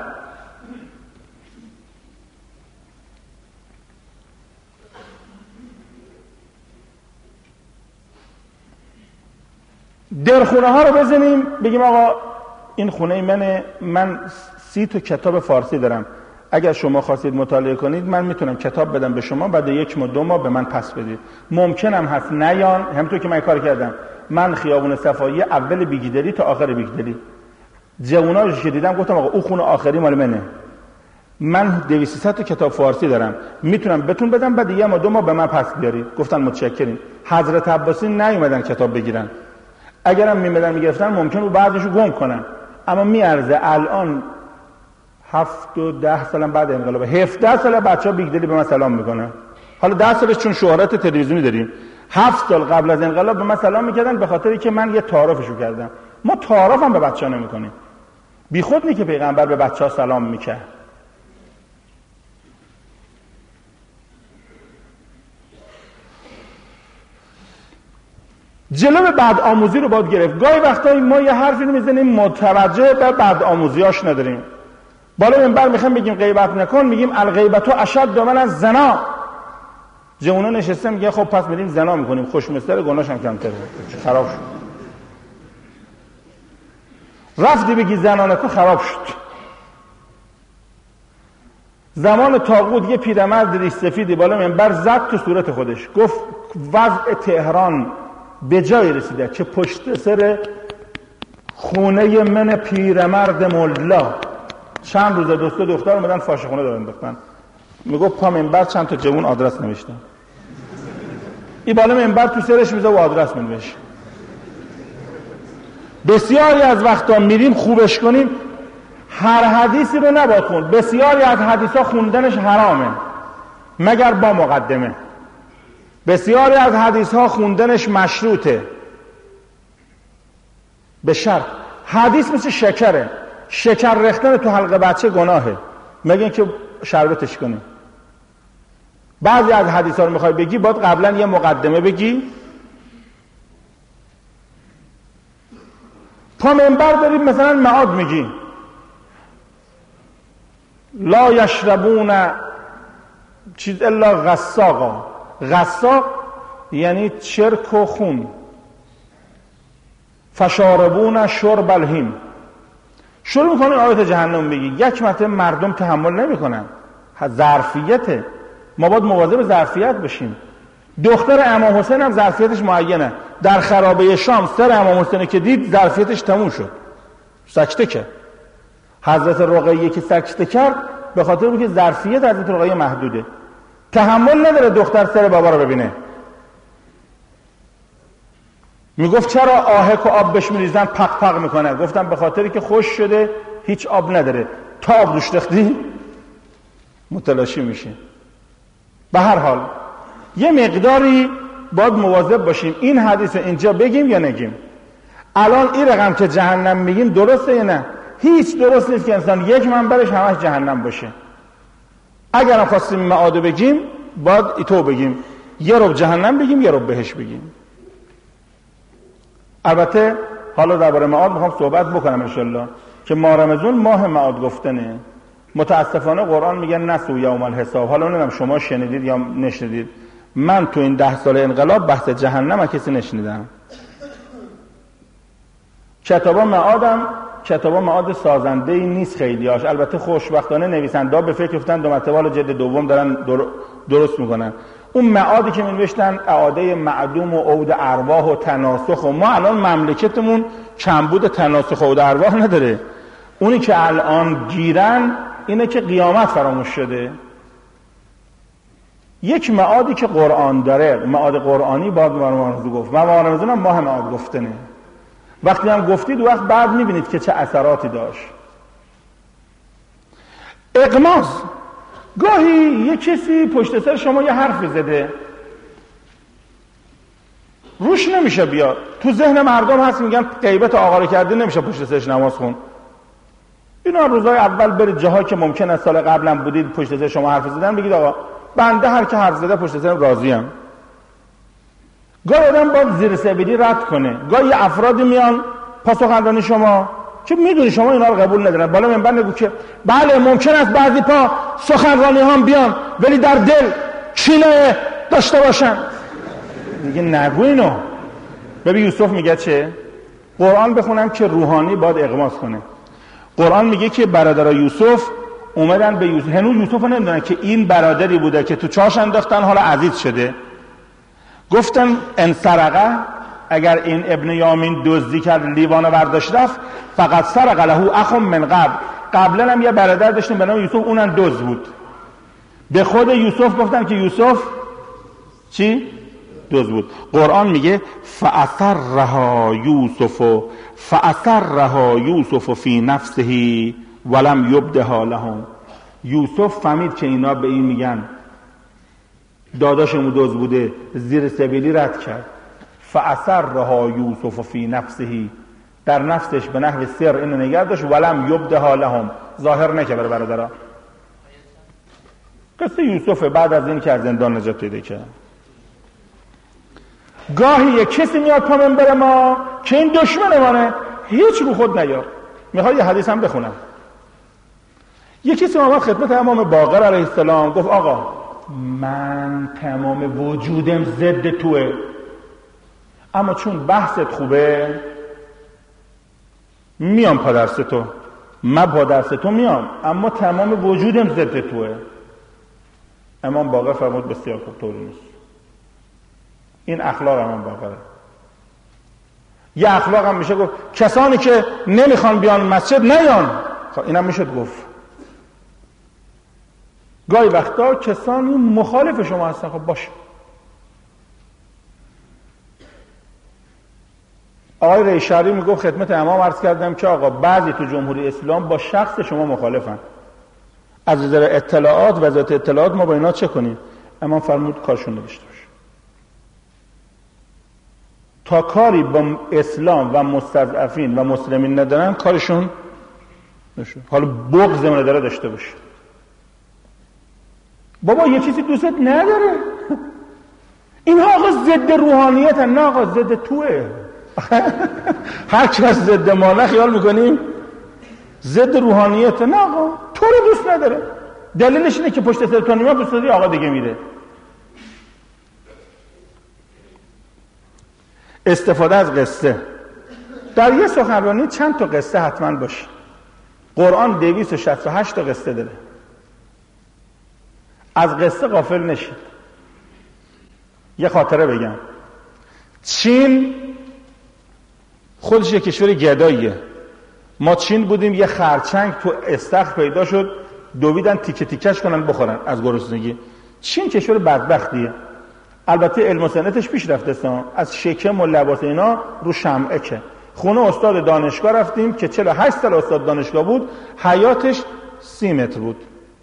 درخونه ها رو بزنیم بگیم آقا این خونه منه، من 30 تا کتاب فارسی دارم، اگر شما خواستید مطالعه کنید من میتونم کتاب بدم به شما، بعد 1 ماه 2 ماه به من پس بدید. ممکنم هست نیان، همونطور که من کار کردم، من خیابون صفایی اول بیگدری تا آخر بیگدری جووناش که دیدم گفتم آقا اون خونه آخری مال منه، من 200 تا کتاب فارسی دارم میتونم بهتون بدم، بعد 1 ماه 2 ماه به من پس بیارید. گفتن متشکریم. حضرت عباسی نیومدن کتاب بگیرن، اگرم میمدن میگرفتن ممکن بود بعضیشو گم کنن، اما میارزه الان 7 و 10 سال بعد انقلاب 17 سال بچه‌ها بیگدلی به من سلام میکنن. حالا 10 سالش چون شهرت تلویزیونی داریم، 7 سال قبل از انقلاب به من سلام میکردن به خاطری که من یه تعارفشو کردم. ما تعارف هم به بچه‌ها نمیکنیم. بیخود نی که پیغمبر به بچه‌ها سلام میکرد. جلو بد آموزی رو باید گرفت. گاهی وقتا ما یه حرفی رو میزنیم متوجه به بد آموزیاش نداریم. بالا منبر میخوام بگیم غیبت نکن، میگیم الغیبت اشد من از زنا. جوونا نشسته میگه خب پس میریم زنا میکنیم، خوشمستر گناهش هم کمتره. خراب شد. رفتی بگی زنا نکن، خراب شد. زمان طاغوت یه پیرمرد ریش سفیدی بالا منبر زد تو صورت خودش، گفت وضع تهران به جای رسیده که پشت سر خونه من پیرمرد ملا چند روز دوست دختر اومدن فاش خونه دارن انداختن. میگه پا منبر چند تا جوون آدرس نوشتن، این بالا منبر تو سرش میذاره و آدرس منوشه. بسیاری از وقتا میریم خوبش کنیم، هر حدیثی رو نباید خوند. بسیاری از حدیثا خوندنش حرامه مگر با مقدمه. بسیاری از حدیث ها خوندنش مشروطه به شرط. حدیث مثل شکره، شکر ریختن تو حلق بچه گناهه مگر که شربتش کنی. بعضی از حدیث ها رو میخوای بگی باید قبلا یه مقدمه بگی. پا منبر داریم مثلا معاد میگی لا یشربون چیز الا غساقا. غساق یعنی چرک و خون. فشاربون شرب الهیم. شروع میکنه آیت جهنم بگی. یک مرتبه مردم تحمل نمیکنن، ظرفیته. ما باید مواظب ظرفیت بشیم. دختر امام حسین هم ظرفیتش معینه. در خرابه شام سر امام حسین که دید ظرفیتش تموم شد، سکته کرد. حضرت رقیه که سکته کرد به خاطر بود که ظرفیت حضرت رقیه محدوده، تحمل نداره دختر سر بابا رو ببینه. میگفت چرا آهک و آب بهش میریزن پق پق میکنه؟ گفتم به خاطری که خوش شده هیچ آب نداره، تا آب روش ریختی متلاشی میشه. به هر حال یه مقداری باید مواظب باشیم این حدیث اینجا بگیم یا نگیم. الان این رقم که جهنم میگیم درسته یا نه؟ هیچ درست نیست که انسان یک منبرش همش جهنم باشه. اگرم خواستیم معادو بگیم باید ایتو بگیم، یه رو جهنم بگیم یه رو بهش بگیم. البته حالا درباره معاد میخوام صحبت بکنم انشالله که ماه رمضان ماه معاد گفتنه. متاسفانه قرآن میگه نسو یوم الحساب. حالا نمیدونم شما شنیدید یا نشنیدید، من تو این 10 سال انقلاب بحث جهنم کسی نشنیدم. کتابا معاد سازنده ای نیست خیلیاش. البته خوشبختانه نویسنده به فکر افتادن دو مرتبه حالا جلد دوم دارن درست میکنن. اون معادی که می‌نوشتن اعاده معدوم و عود ارواح و تناسخ، و ما الان مملکتمون کمبود تناسخ و عود ارواح نداره. اونی که الان گیرن اینه که قیامت فراموش شده. یک معادی که قرآن داره، معاد قرآنی باید رو گفت. و ماه رمضان هم ماه معاد گفتنه. وقتی هم گفتید وقت بعد میبینید که چه اثراتی داشت. اغماض، گاهی یه کسی پشت سر شما یه حرفی زده روش نمیشه بیاد. تو ذهن مردم هست میگن غیبت آقا رو کردی نمیشه پشت سرش نماز خون. اینا روزای اول برید جاهایی که ممکن است سال قبلا بودید پشت سر شما حرف زدن بگید آقا بنده هر که حرف زده پشت سرم راضیم. گاهی آدم باید زیر سبیلی رد کنه. گاهی افرادی میان پاسخگوی شما که میدونی شما اینا رو قبول ندارن، بالا منبر نگو که بله ممکن است بعضی پا سخنرانی هم بیان ولی در دل کینه داشته باشن. دیگه نگو اینو. ببین یوسف میگه چه؟ قرآن بخونم که روحانی باید اغماض کنه. قرآن میگه که برادرای یوسف اومدن به یوسف، هنوز یوسف نمیدونن که این برادری بوده که تو چاش انداختن حالا عزیز شده. گفتن ان سرقه، اگر این ابن یامین دزدی کرد لیوانو برداشت رفت، فقط سرق له اخ من قبل، قبلا هم یه برادر داشتیم به نام یوسف اونم دزد بود. به خود یوسف گفتن که یوسف چی؟ دزد بود. قرآن میگه فأسرها یوسف فی نفسه ولم یبدها لهم. یوسف فهمید که اینا به این میگن داداشمون دزد بوده، زیر سبیلی رد کرد. فأسرها یوسف فی نفسه، در نفسش به نحو سر اینو نگه داشت، ولم یبدها لهم، ظاهر نکرد برای برادرها. قصه یوسف بعد از این که از زندان نجات پیدا کرد. گاهی یک کسی میاد پا منبر ما که این دشمن مانه، هیچ رو خود نیار. میخواد یه حدیث هم بخونم. یک کسی اومد خدمت امام باقر علیه السلام گفت آقا من تمام وجودم ضد توه، اما چون بحثت خوبه میام پا درس تو، من پا درس تو میام، اما تمام وجودم ضد توه. امام باقر فرمود بسیار خوب، طوری نیست. این اخلاق امام باقره. یه اخلاق هم میشه گفت کسانی که نمیخوان بیان مسجد نیان. خب اینم میشد گفت. گاهی وقتا کسانی مخالف شما هستن، خب باشه. آقای ریشاری میگفت خدمت امام عرض کردم که آقا بعضی تو جمهوری اسلام با شخص شما مخالفن، از نظر اطلاعات وزارت اطلاعات ما با اینا چه کنیم؟ امام فرمود کارشون نداشته باشه. تا کاری با اسلام و مستضعفین و مسلمین ندارن کارشون نشه. حالا بغض من داره داشته باشه. بابا یه چیزی دوستت نداره، اینها آقا ضد روحانیت نه آقا ضد توه. هر کس ضد ما نه خیال میکنیم ضد روحانیت نه آقا تو رو دوست نداره. دلیلش اینه که پشت سر تو نمیاد دوست داری آقا دیگه میره. استفاده از قصه در یه سخنرانی چند تا قصه حتما باشه. قرآن 268 تا قصه داره. از قصه غافل نشید. یه خاطره بگم. چین خودش یه کشور گداییه. ما چین بودیم، یه خرچنگ تو استخر پیدا شد، دویدن تیکه تیکش کنن بخورن از گرسنگی. چین کشور بدبختیه. البته علم و صنعتش پیش رفته، از شکم و لباس اینا رو شمعه که. خونه استاد دانشگاه رفتیم که 48 سال استاد دانشگاه بود، حیاتش 30 متر بود.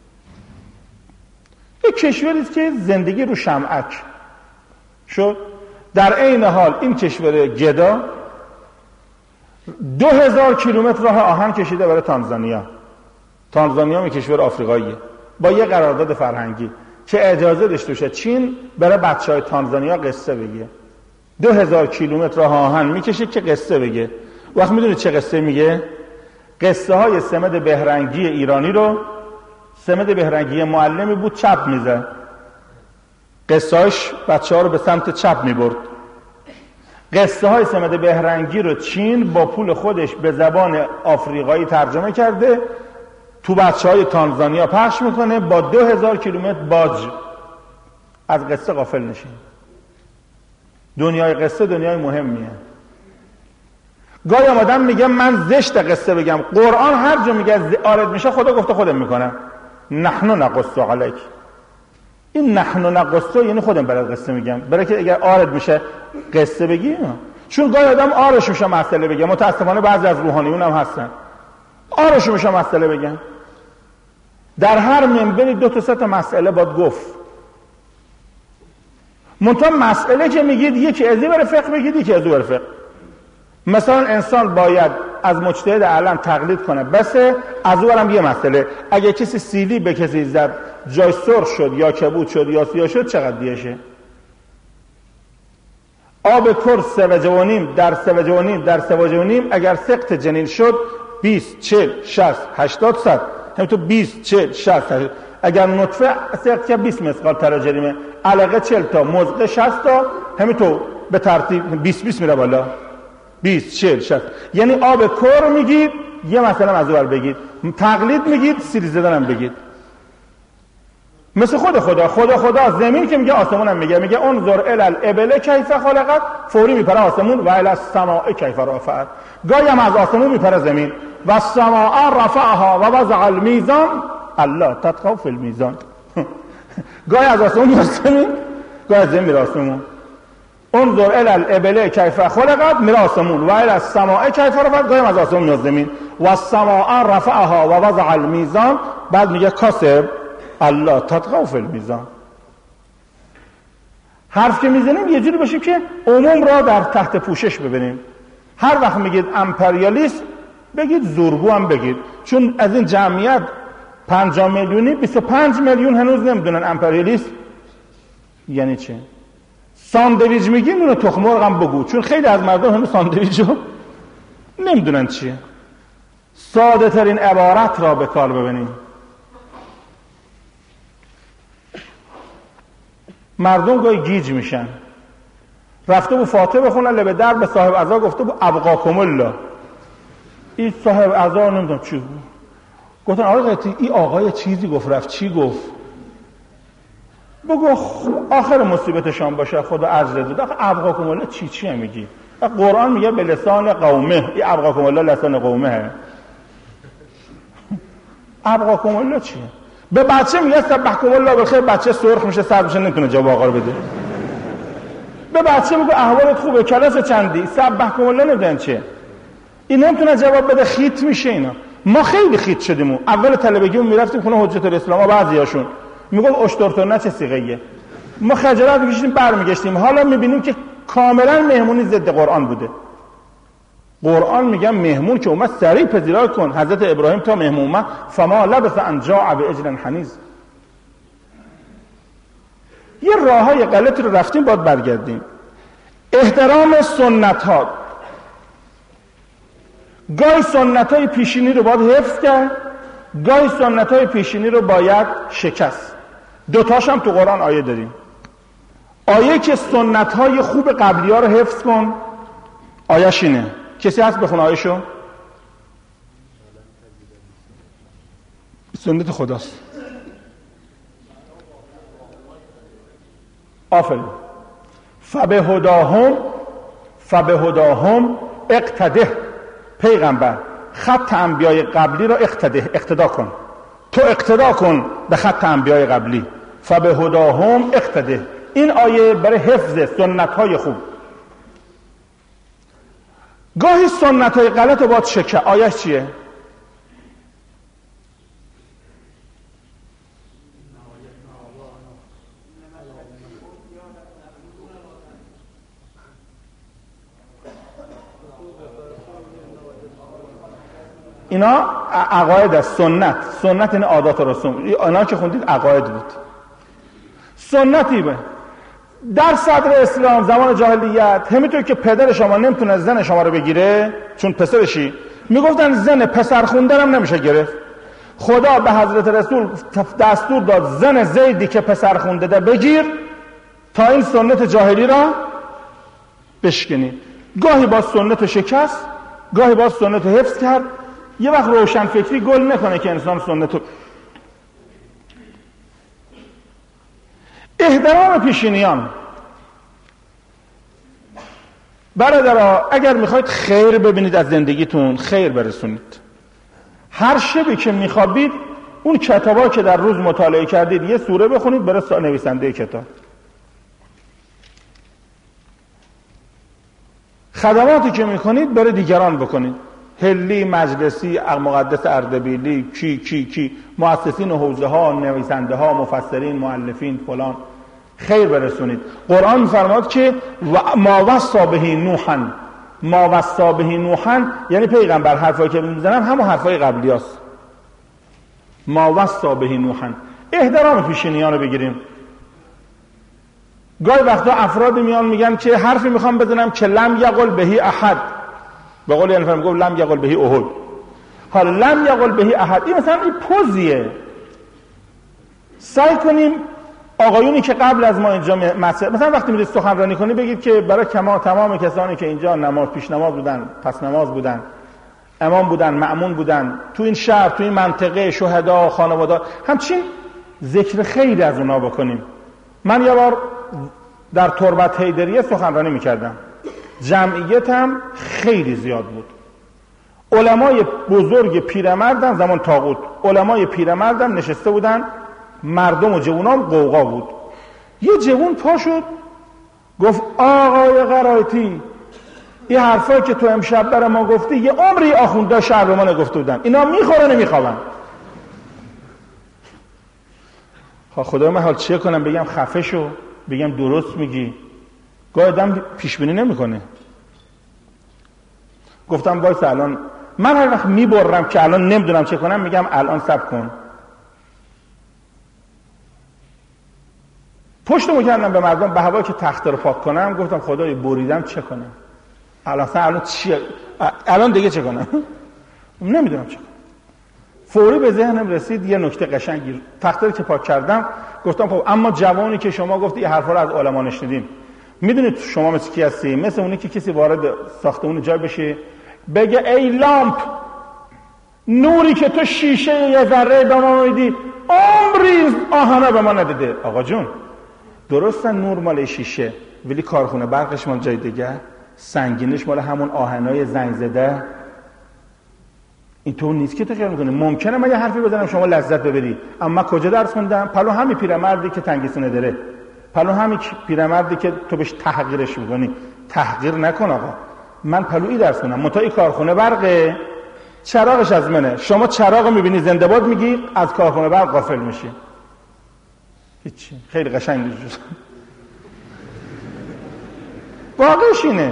یک کشوری است که زندگی رو شمعک شد. در عین حال این کشور گدا 2000 کیلومتر راه آهن کشیده برای تانزانیا. تانزانیا می کشور آفریقاییه، با یه قرارداد فرهنگی که اجازه داشته باشه چین برای بچهای تانزانیا قصه بگه. 2000 کیلومتر راه آهن میکشه که قصه بگه. وقت میدونید چه قصه میگه؟ قصه های سمد بهرنگی ایرانی رو، سمد بهرنگی معلمی بود چپ میزد، قصه‌اش بچه‌ها رو به سمت چپ میبرد. قصه های سمد بهرنگی رو چین با پول خودش به زبان آفریقایی ترجمه کرده، تو بچه‌های تانزانیا پخش میکنه، با 2000 کیلومتر باج. از قصه غافل نشین. دنیای قصه دنیای مهمیه. گاهی آدم میگه من زشت قصه بگم، قرآن هر جا میگه آرد میشه خدا گفته خودم میکنم. نحن نقص علیک. این نحن نقص یعنی خودم برات قصه میگم، برای که اگر آرد میشه قصه بگی. چون گاهی آدم آرش میشه مسئله بگه. متاسفانه بعضی از روحانیون هم هستن آرش میشه مسئله بگن. در هر منبری 2 تا 3 تا مسئله باید گفت. منتها مسئله که میگید یکی ازی بر فقه بگید، یکی ازی بر فقه. مثلا انسان باید از مجتهد اعلم تقلید کنه، بس از او برم یه مسئله. اگه کسی سیلی به کسی زد جای سرخ شد یا کبود شد یا سیاه شد چقدر دیشه؟ آب کر 3.5 در 3.5 در 3.5 اگر سقط جنین شد 20 40 60 80 100 همینطور 20 40 60 اگر نطفه سقط که 20 مثقال تراجریمه، علقه 40 تا، مزقه 60 تا، همینطور به ترتیب 20 میره بالا. 20 40 60 یعنی آب کر میگید، یه مثلا از اول بگید، تقلید میگید، سیلی زدن هم بگید. مثل خدا زمین که میگه آسمون هم میگه انظر الی الابل کیف خلقت، فوری میپره آسمون، و الی السماء کیف رفعت، گاهی هم از آسمون میپره زمین. و السماء رفعها و وضع المیزان الله تطغوا فی المیزان. گاهی از آسمون میاد زمین، گاهی از زمین میره آسمون. انظر الی الابل کیف خلقت میره آسمون، و الی السماء کیف رفعت، گاهی هم از آسمون میاد زمین. و السماء رفعها و وضع المیزان، بعد میگه کاسب الله تطغوا فی المیزان. حرف که میزنیم یه جوری باشه که عموم را در تحت پوشش ببینیم. هر وقت میگید امپریالیست بگید زورگو هم بگید، چون از این جمعیت 50 میلیونی 25 میلیون هنوز نمیدونن امپریالیست یعنی چه. ساندویچ میگیم اونو تخم مرغ هم بگو، چون خیلی از مردم هنوز ساندویچ رو نمیدونن چیه. ساده ترین عبارت را به کار ببینیم. مردم گاهی گیج میشن. رفته بود فاتحه بخونه، لبه در به صاحب عزا گفته بود ابقاکم الله. این صاحب عزا نمیدونم چی بود. گفتن آقای قطعی این آقای چیزی گفت، رفت چی گفت؟ بگو آخر مصیبتشان باشه خدا اجر بده. آخه ابقاکم الله چی میگی؟ قرآن میگه به لسان قومه. این ابقاکم الله لسان قومه. ابقاکم الله چیه؟ به بچه میگه سبحکم الله بخیر، بچه سرخ میشه، سر میشه، نمیتونه جواب آقا رو بده. به بچه میگه احوالت خوبه، کلاس چندی، سبحکم الله نمیدن چه. این نمیتونه جواب بده، خیت میشه. اینا ما خیلی خیت شدیم. اول طلبگیمون میرفتیم خونه حجت الاسلام، بعضیاشون میگفت اشترتونه چه صیغه‌ایه، ما خجالت میکشیدیم برمیگشتیم. حالا میبینیم که کاملا مهمونی ضد قرآن بوده. قرآن میگه مهمون که اومد سریع پذیرایی کن. حضرت ابراهیم تا مهمون اومد فما لبث ان جاء بعجل حنیذ. یه راههای غلط رو رفتیم، باید برگردیم. احترام سنت ها. گاهی سنت های پیشینی رو باید حفظ کرد، گاهی سنت های پیشینی رو باید شکست. دوتاش هم تو قرآن آیه داریم. آیه که سنت های خوب قبلی ها رو حفظ کن، آیه‌ش اینه. کسی هست بخونه آیه‌شو؟ سنت خداست. آفرین. فبهداهم اقتده. پیغمبر خط انبیای قبلی را اقتدا کن. تو اقتدا کن به خط انبیای قبلی. فبهداهم اقتده. این آیه برای حفظ سنت های خوب. گاهی سنت های غلط رو باید شکر. آیه‌اش چیه؟ اینا عقاید است. سنت این عادات و رسوم، اینا که خوندید عقاید بود. سنتی به در صدر اسلام زمان جاهلیت همینطور که پدر شما نمیتونه زن شما رو بگیره چون پسرشی، میگفتن زن پسر خوندن هم نمیشه گرفت. خدا به حضرت رسول دستور داد زن زیدی که پسر خونده ده بگیر تا این سنت جاهلی را بشکنی. گاهی با سنت شکست، گاهی با سنت حفظ کرد. یه وقت روشن فکری گل نکنه که انسان سنت رو. احترام پیشینیان. برادرها اگر میخواید خیر ببینید از زندگیتون، خیر برسونید. هر شبی که میخوابید اون کتابا که در روز مطالعه کردید یه سوره بخونید برای نویسنده کتاب. خدماتی که میکنید برای دیگران بکنید. حلی، مجلسی، مقدس اردبیلی، کی مؤسسین حوزه ها، نویسنده ها، مفسرین، مؤلفین، فلان، خیر برسونید. قرآن میفرماد که ما وصا به نوحا، یعنی پیغمبر حرفایی که میزنن همون حرفای قبلی هست. ما وصا به نوحا. احترام پیشینیان رو بگیریم. گاهی وقتا افرادی میان میگن که حرفی میخوام بزنم که لم یقل بهی احد، به قول یعنی فرم گفت لم یقل بهی احد. حالا لم یقل بهی احد این مثلا این پوزیه. سعی کنیم آقایونی که قبل از ما اینجا مثلا وقتی میرید سخنرانی کنی بگید که برای تمام کسانی که اینجا نماز پیش نماز بودن، پس نماز بودن، امام بودن، مأمون بودن، تو این شهر، تو این منطقه، شهدا، خانواده، همچین ذکر خیری از اونا بکنیم. من یه بار در تربت حیدریه سخنرانی میکردم. جمعیتم خیلی زیاد بود. علمای بزرگ پیرمردم، زمان طاغوت، علمای پیرمردم نشسته بودن، مردم و جوانام قوقا بود. یه جوان پا شد گفت آقای قرائتی این حرفایی که تو امشب برای ما گفتی یه عمری آخونده شهر رو ما نگفته بودن، اینا میخوره نمیخوابن. خدا من حال چیه کنم؟ بگم خفه شو؟ بگم درست میگی؟ گاهی آدم پیش بینی نمیکنه. گفتم وایس الان من هر وقت میبرم که الان نمیدونم چه کنم میگم الان صبر کن. پشتمو کردم به مردم به هوا که تخت رو پاک کنم. گفتم خدای بریدم چه کنم؟ الان چیه؟ الان دیگه چه کنم؟ نمیدونم چه کنم. فوری به ذهنم رسید یه نکته قشنگی. تخت رو که پاک کردم گفتم خب اما جوانی که شما گفتی این حرفا رو از علما نشنیدیم، میدونید شما مثل کی هستی؟ مثل اونی که کسی وارد ساختمون جای بشه بگه ای لامپ، نوری که تو شیشه یه ذره به ما میدی عمری آهنا به ما ندیده. آقا جون درسته نور مال شیشه ولی کارخونه برقش مال جای دیگه، سنگینش مال همون آهنای زنگ زده. این تو نیست که تو خیال میکنی. ممکنه من یه حرفی بزنم شما لذت ببری، اما کجا درس خوندم؟ پلو همین پیرمردی که تنگیسونه داره، پلو همین پیرمردی که تو بهش تحقیرش میکنی. تحقیر نکن آقا، من پلویی درس خوندم، منتها کارخونه برقه، چراغش از منه. شما چراغ میبینی زنده باد میگی، از کارخونه برق غافل میشی. هیچی. خیلی قشنگ میشه. واقعش اینه.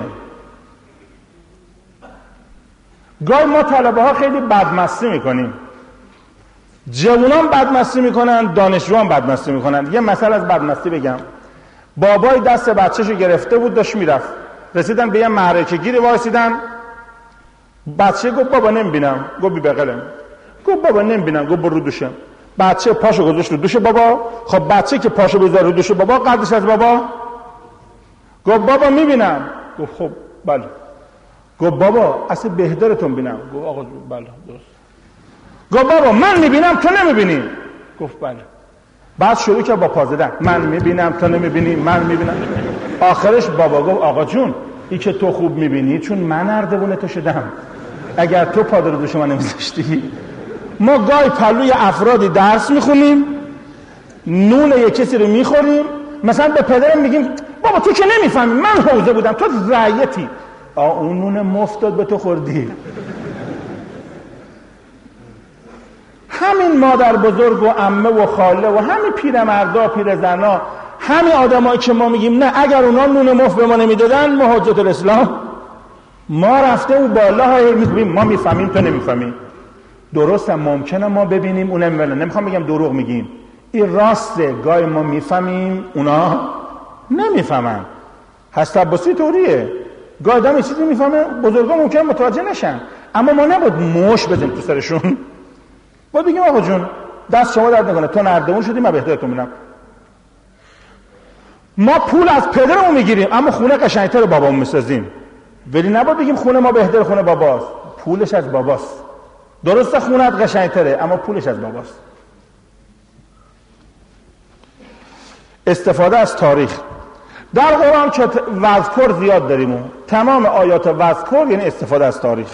گاهی ما طلبه ها خیلی بدمستی میکنیم. جوانان بدمستی میکنن، دانشجوان بدمستی میکنن. یه مثال از بدمستی بگم. بابای دست بچه‌شو گرفته بود داشت میرفت. رسیدن به یه معرکه گیری وایسیدن. بچه گفت بابا نمیبینم. گفت بی بغلم. گفت بابا نمیبینم. گفت برو دوشم. بچه پاشو گذاشت رو دوش بابا. خب بچه که پاشو بذاره رو دوش بابا قدش از بابا. گفت بابا میبینم. گفت خب بله. گفت بابا اصلا بهترتون بینم. گفت آقا بله درست. گفت بابا من میبینم تو نمیبینی. گفت بله. بعد شروع کرد با پا زدن. من میبینم تو نمیبینی، من میبینم. آخرش بابا گفت آقا جون این که تو خوب میبینی چون من اردوون تو شدم، اگر تو پا رو دوش من نمیذاشتی. ما گاهی پلوی افرادی درس میخونیم، نون یک کسی رو میخوریم، مثلا به پدرم میگیم بابا تو که نمیفهمی من حوزه بودم تو رعیتی. اون نون مفت داد به تو خوردی. همین مادر بزرگ و عمه و خاله و همین پیرمردا پیرزنا، همین آدمایی که ما میگیم نه اگر اونا نون مفت به ما نمیدادن ما حجت الاسلام، ما رفته و بالا های میگیم ما میفهمیم تو نمیفهمی. درسته ممکنه ما ببینیم اونم ولی نمیخوام بگم دروغ میگیم، این راسته، گاهی ما میفهمیم اونا نمیفهمن. حضرت عباسی طوریه، گاهی آدم چیزی میفهمه بزرگا ممکنه متوجه نشن، اما ما نباید موش بزنیم تو سرشون، باید بگیم آقا جون دست شما درد نکنه، تو نردمون شدی من بهترتون میدم. ما پول از پدرمون میگیریم اما خونه قشنگتر بابامون میسازیم، ولی نباید بگیم خونه ما بهتر خونه باباست، پولش از باباست. درسته خونت قشنگتره اما پولش از باباست. استفاده از تاریخ در قرآن که وذکر زیاد داریم، تمام آیات وذکر یعنی استفاده از تاریخ.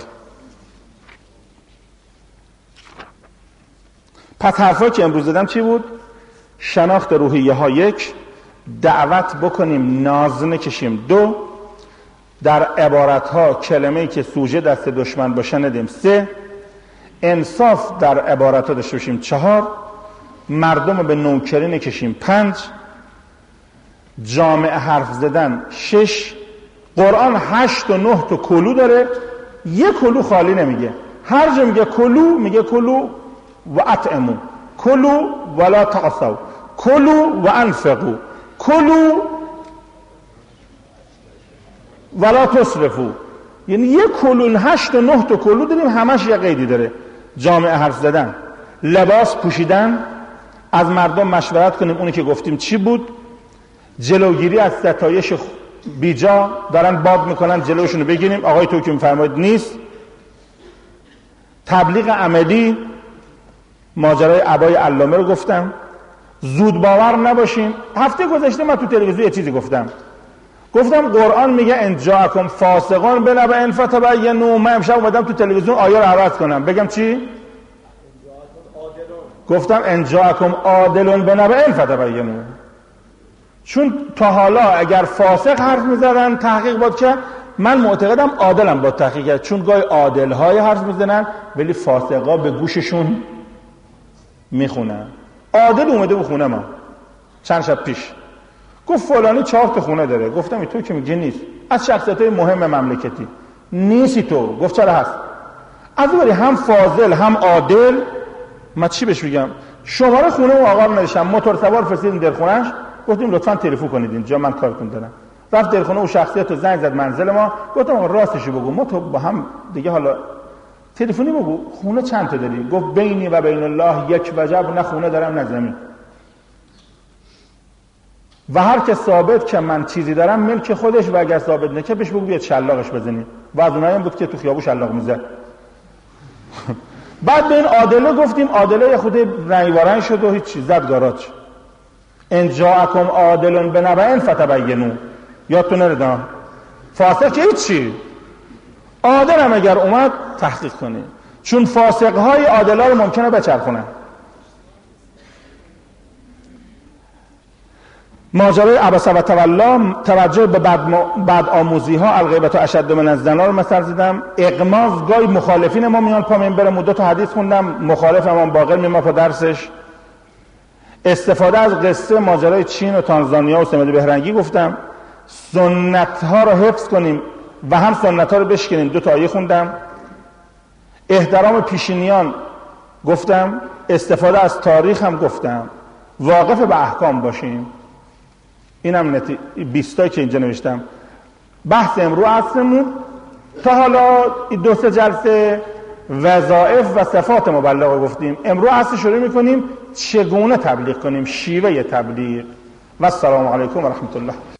پس حرفایی که امروز دادم چی بود؟ شناخت روحیه ها 1، دعوت بکنیم ناز نکشیم 2، در عبارت ها کلمه‌ای که سوژه دست دشمن باشه ندیم 3، انصاف در عبارت ها داشته باشیم 4، مردم به نوکری نکشیم 5، جامع حرف زدن 6، قرآن 8 و 9 تا کلو داره، یک کلو خالی نمیگه، هر جا میگه کلو میگه کلو و اطعمو، کلو ولا تعصوا، کلو و انفقو، کلو ولا تصرفو. یعنی یک کلو 8 و 9 تا کلو داریم، همش یه قیدی داره. جامع حرف زدن، لباس پوشیدن، از مردم مشورت کنیم اونی که گفتیم چی بود، جلوگیری از ستایش بیجا، دارن باد میکنن جلوشونو بگیریم، آقای تو که میفرمایید نیست. تبلیغ عملی، ماجرای عبای علامه رو گفتم. زود باور نباشیم. هفته گذشته من تو تلویزیون یه چیزی گفتم قرآن میگه ان جاءکم فاسقون بنبأ فتبینوا. من امشب اومدم تو تلویزیون آیه رو عوض کنم، بگم چی؟ گفتم ان جاءکم عادل بنبأ فتبینوا، چون تا حالا اگر فاسق حرف میزدن تحقیق بود که من معتقدم عادلم با تحقیق کرد، چون گاهی عادل های حرف میزنن ولی فاسقا به گوششون میخونن. عادل اومده به خونه ما چند شب پیش، گفت فلانی 4 تا خونه داره. گفتم تو که میگی نیست، از شخصیت‌های مهم مملکتی نیستی تو. گفت چرا هست؟ از اون هم فاضل هم عادل. من چی بهش بگم؟ شماره خونه و آقا رو نداشتم، موتور سوار فرستادیم در خونه‌اش، گفتیم لطفاً تلفن کنید اینجا من کارتون دارم. رفت در خونه و شخصیت رو زنگ زد منزل ما. گفتم آقا راستشو بگو، ما تو با هم دیگه حالا تلفنی بگو خونه چند تا داری؟ گفت بینی و بین الله یک وجب، نه خونه دارم نه زمین. و هر که ثابت که من چیزی دارم ملک خودش، و اگر ثابت نکنه بهش بگو بیاد شلاقش بزنیم. و از اونایی هم بود که تو خیابون شلاق میزد. بعد به این عادله گفتیم، عادله خود رنگوارن شد و هیچ چیز زد گاراج. ان جاءکم عادل بنبأ فتبینوا. یادتون نره فاسق که هیچی، عادل هم اگر اومد تحقیق کنید، چون فاسق های عادلا رو ممکنه بچرخونن. ماجرای عبس و تولا، توجه به بد آموزی ها، الغیبت اشد من الزنا رو مثال زدم. اغماض، گاهی مخالفین ما میان پا منبر، مدت حدیث خوندم، مخالف امام باقر میاد پا درسش. استفاده از قصه ماجرای چین و تانزانیا و سمد بهرنگی گفتم. سنت ها رو حفظ کنیم و هم سنت ها رو بشکنیم، 2 تا آیه خوندم. احترام پیشینیان گفتم. استفاده از تاریخ هم گفتم. واقف به احکام باشیم. اینم 20 تایی که اینجا نوشتم. بحث امروز اصلمون تا حالا 2-3 جلسه وظایف و صفات مبلغ گفتیم. امروز اصل شروع میکنیم چگونه تبلیغ کنیم، شیوه تبلیغ. و السلام علیکم و رحمت الله.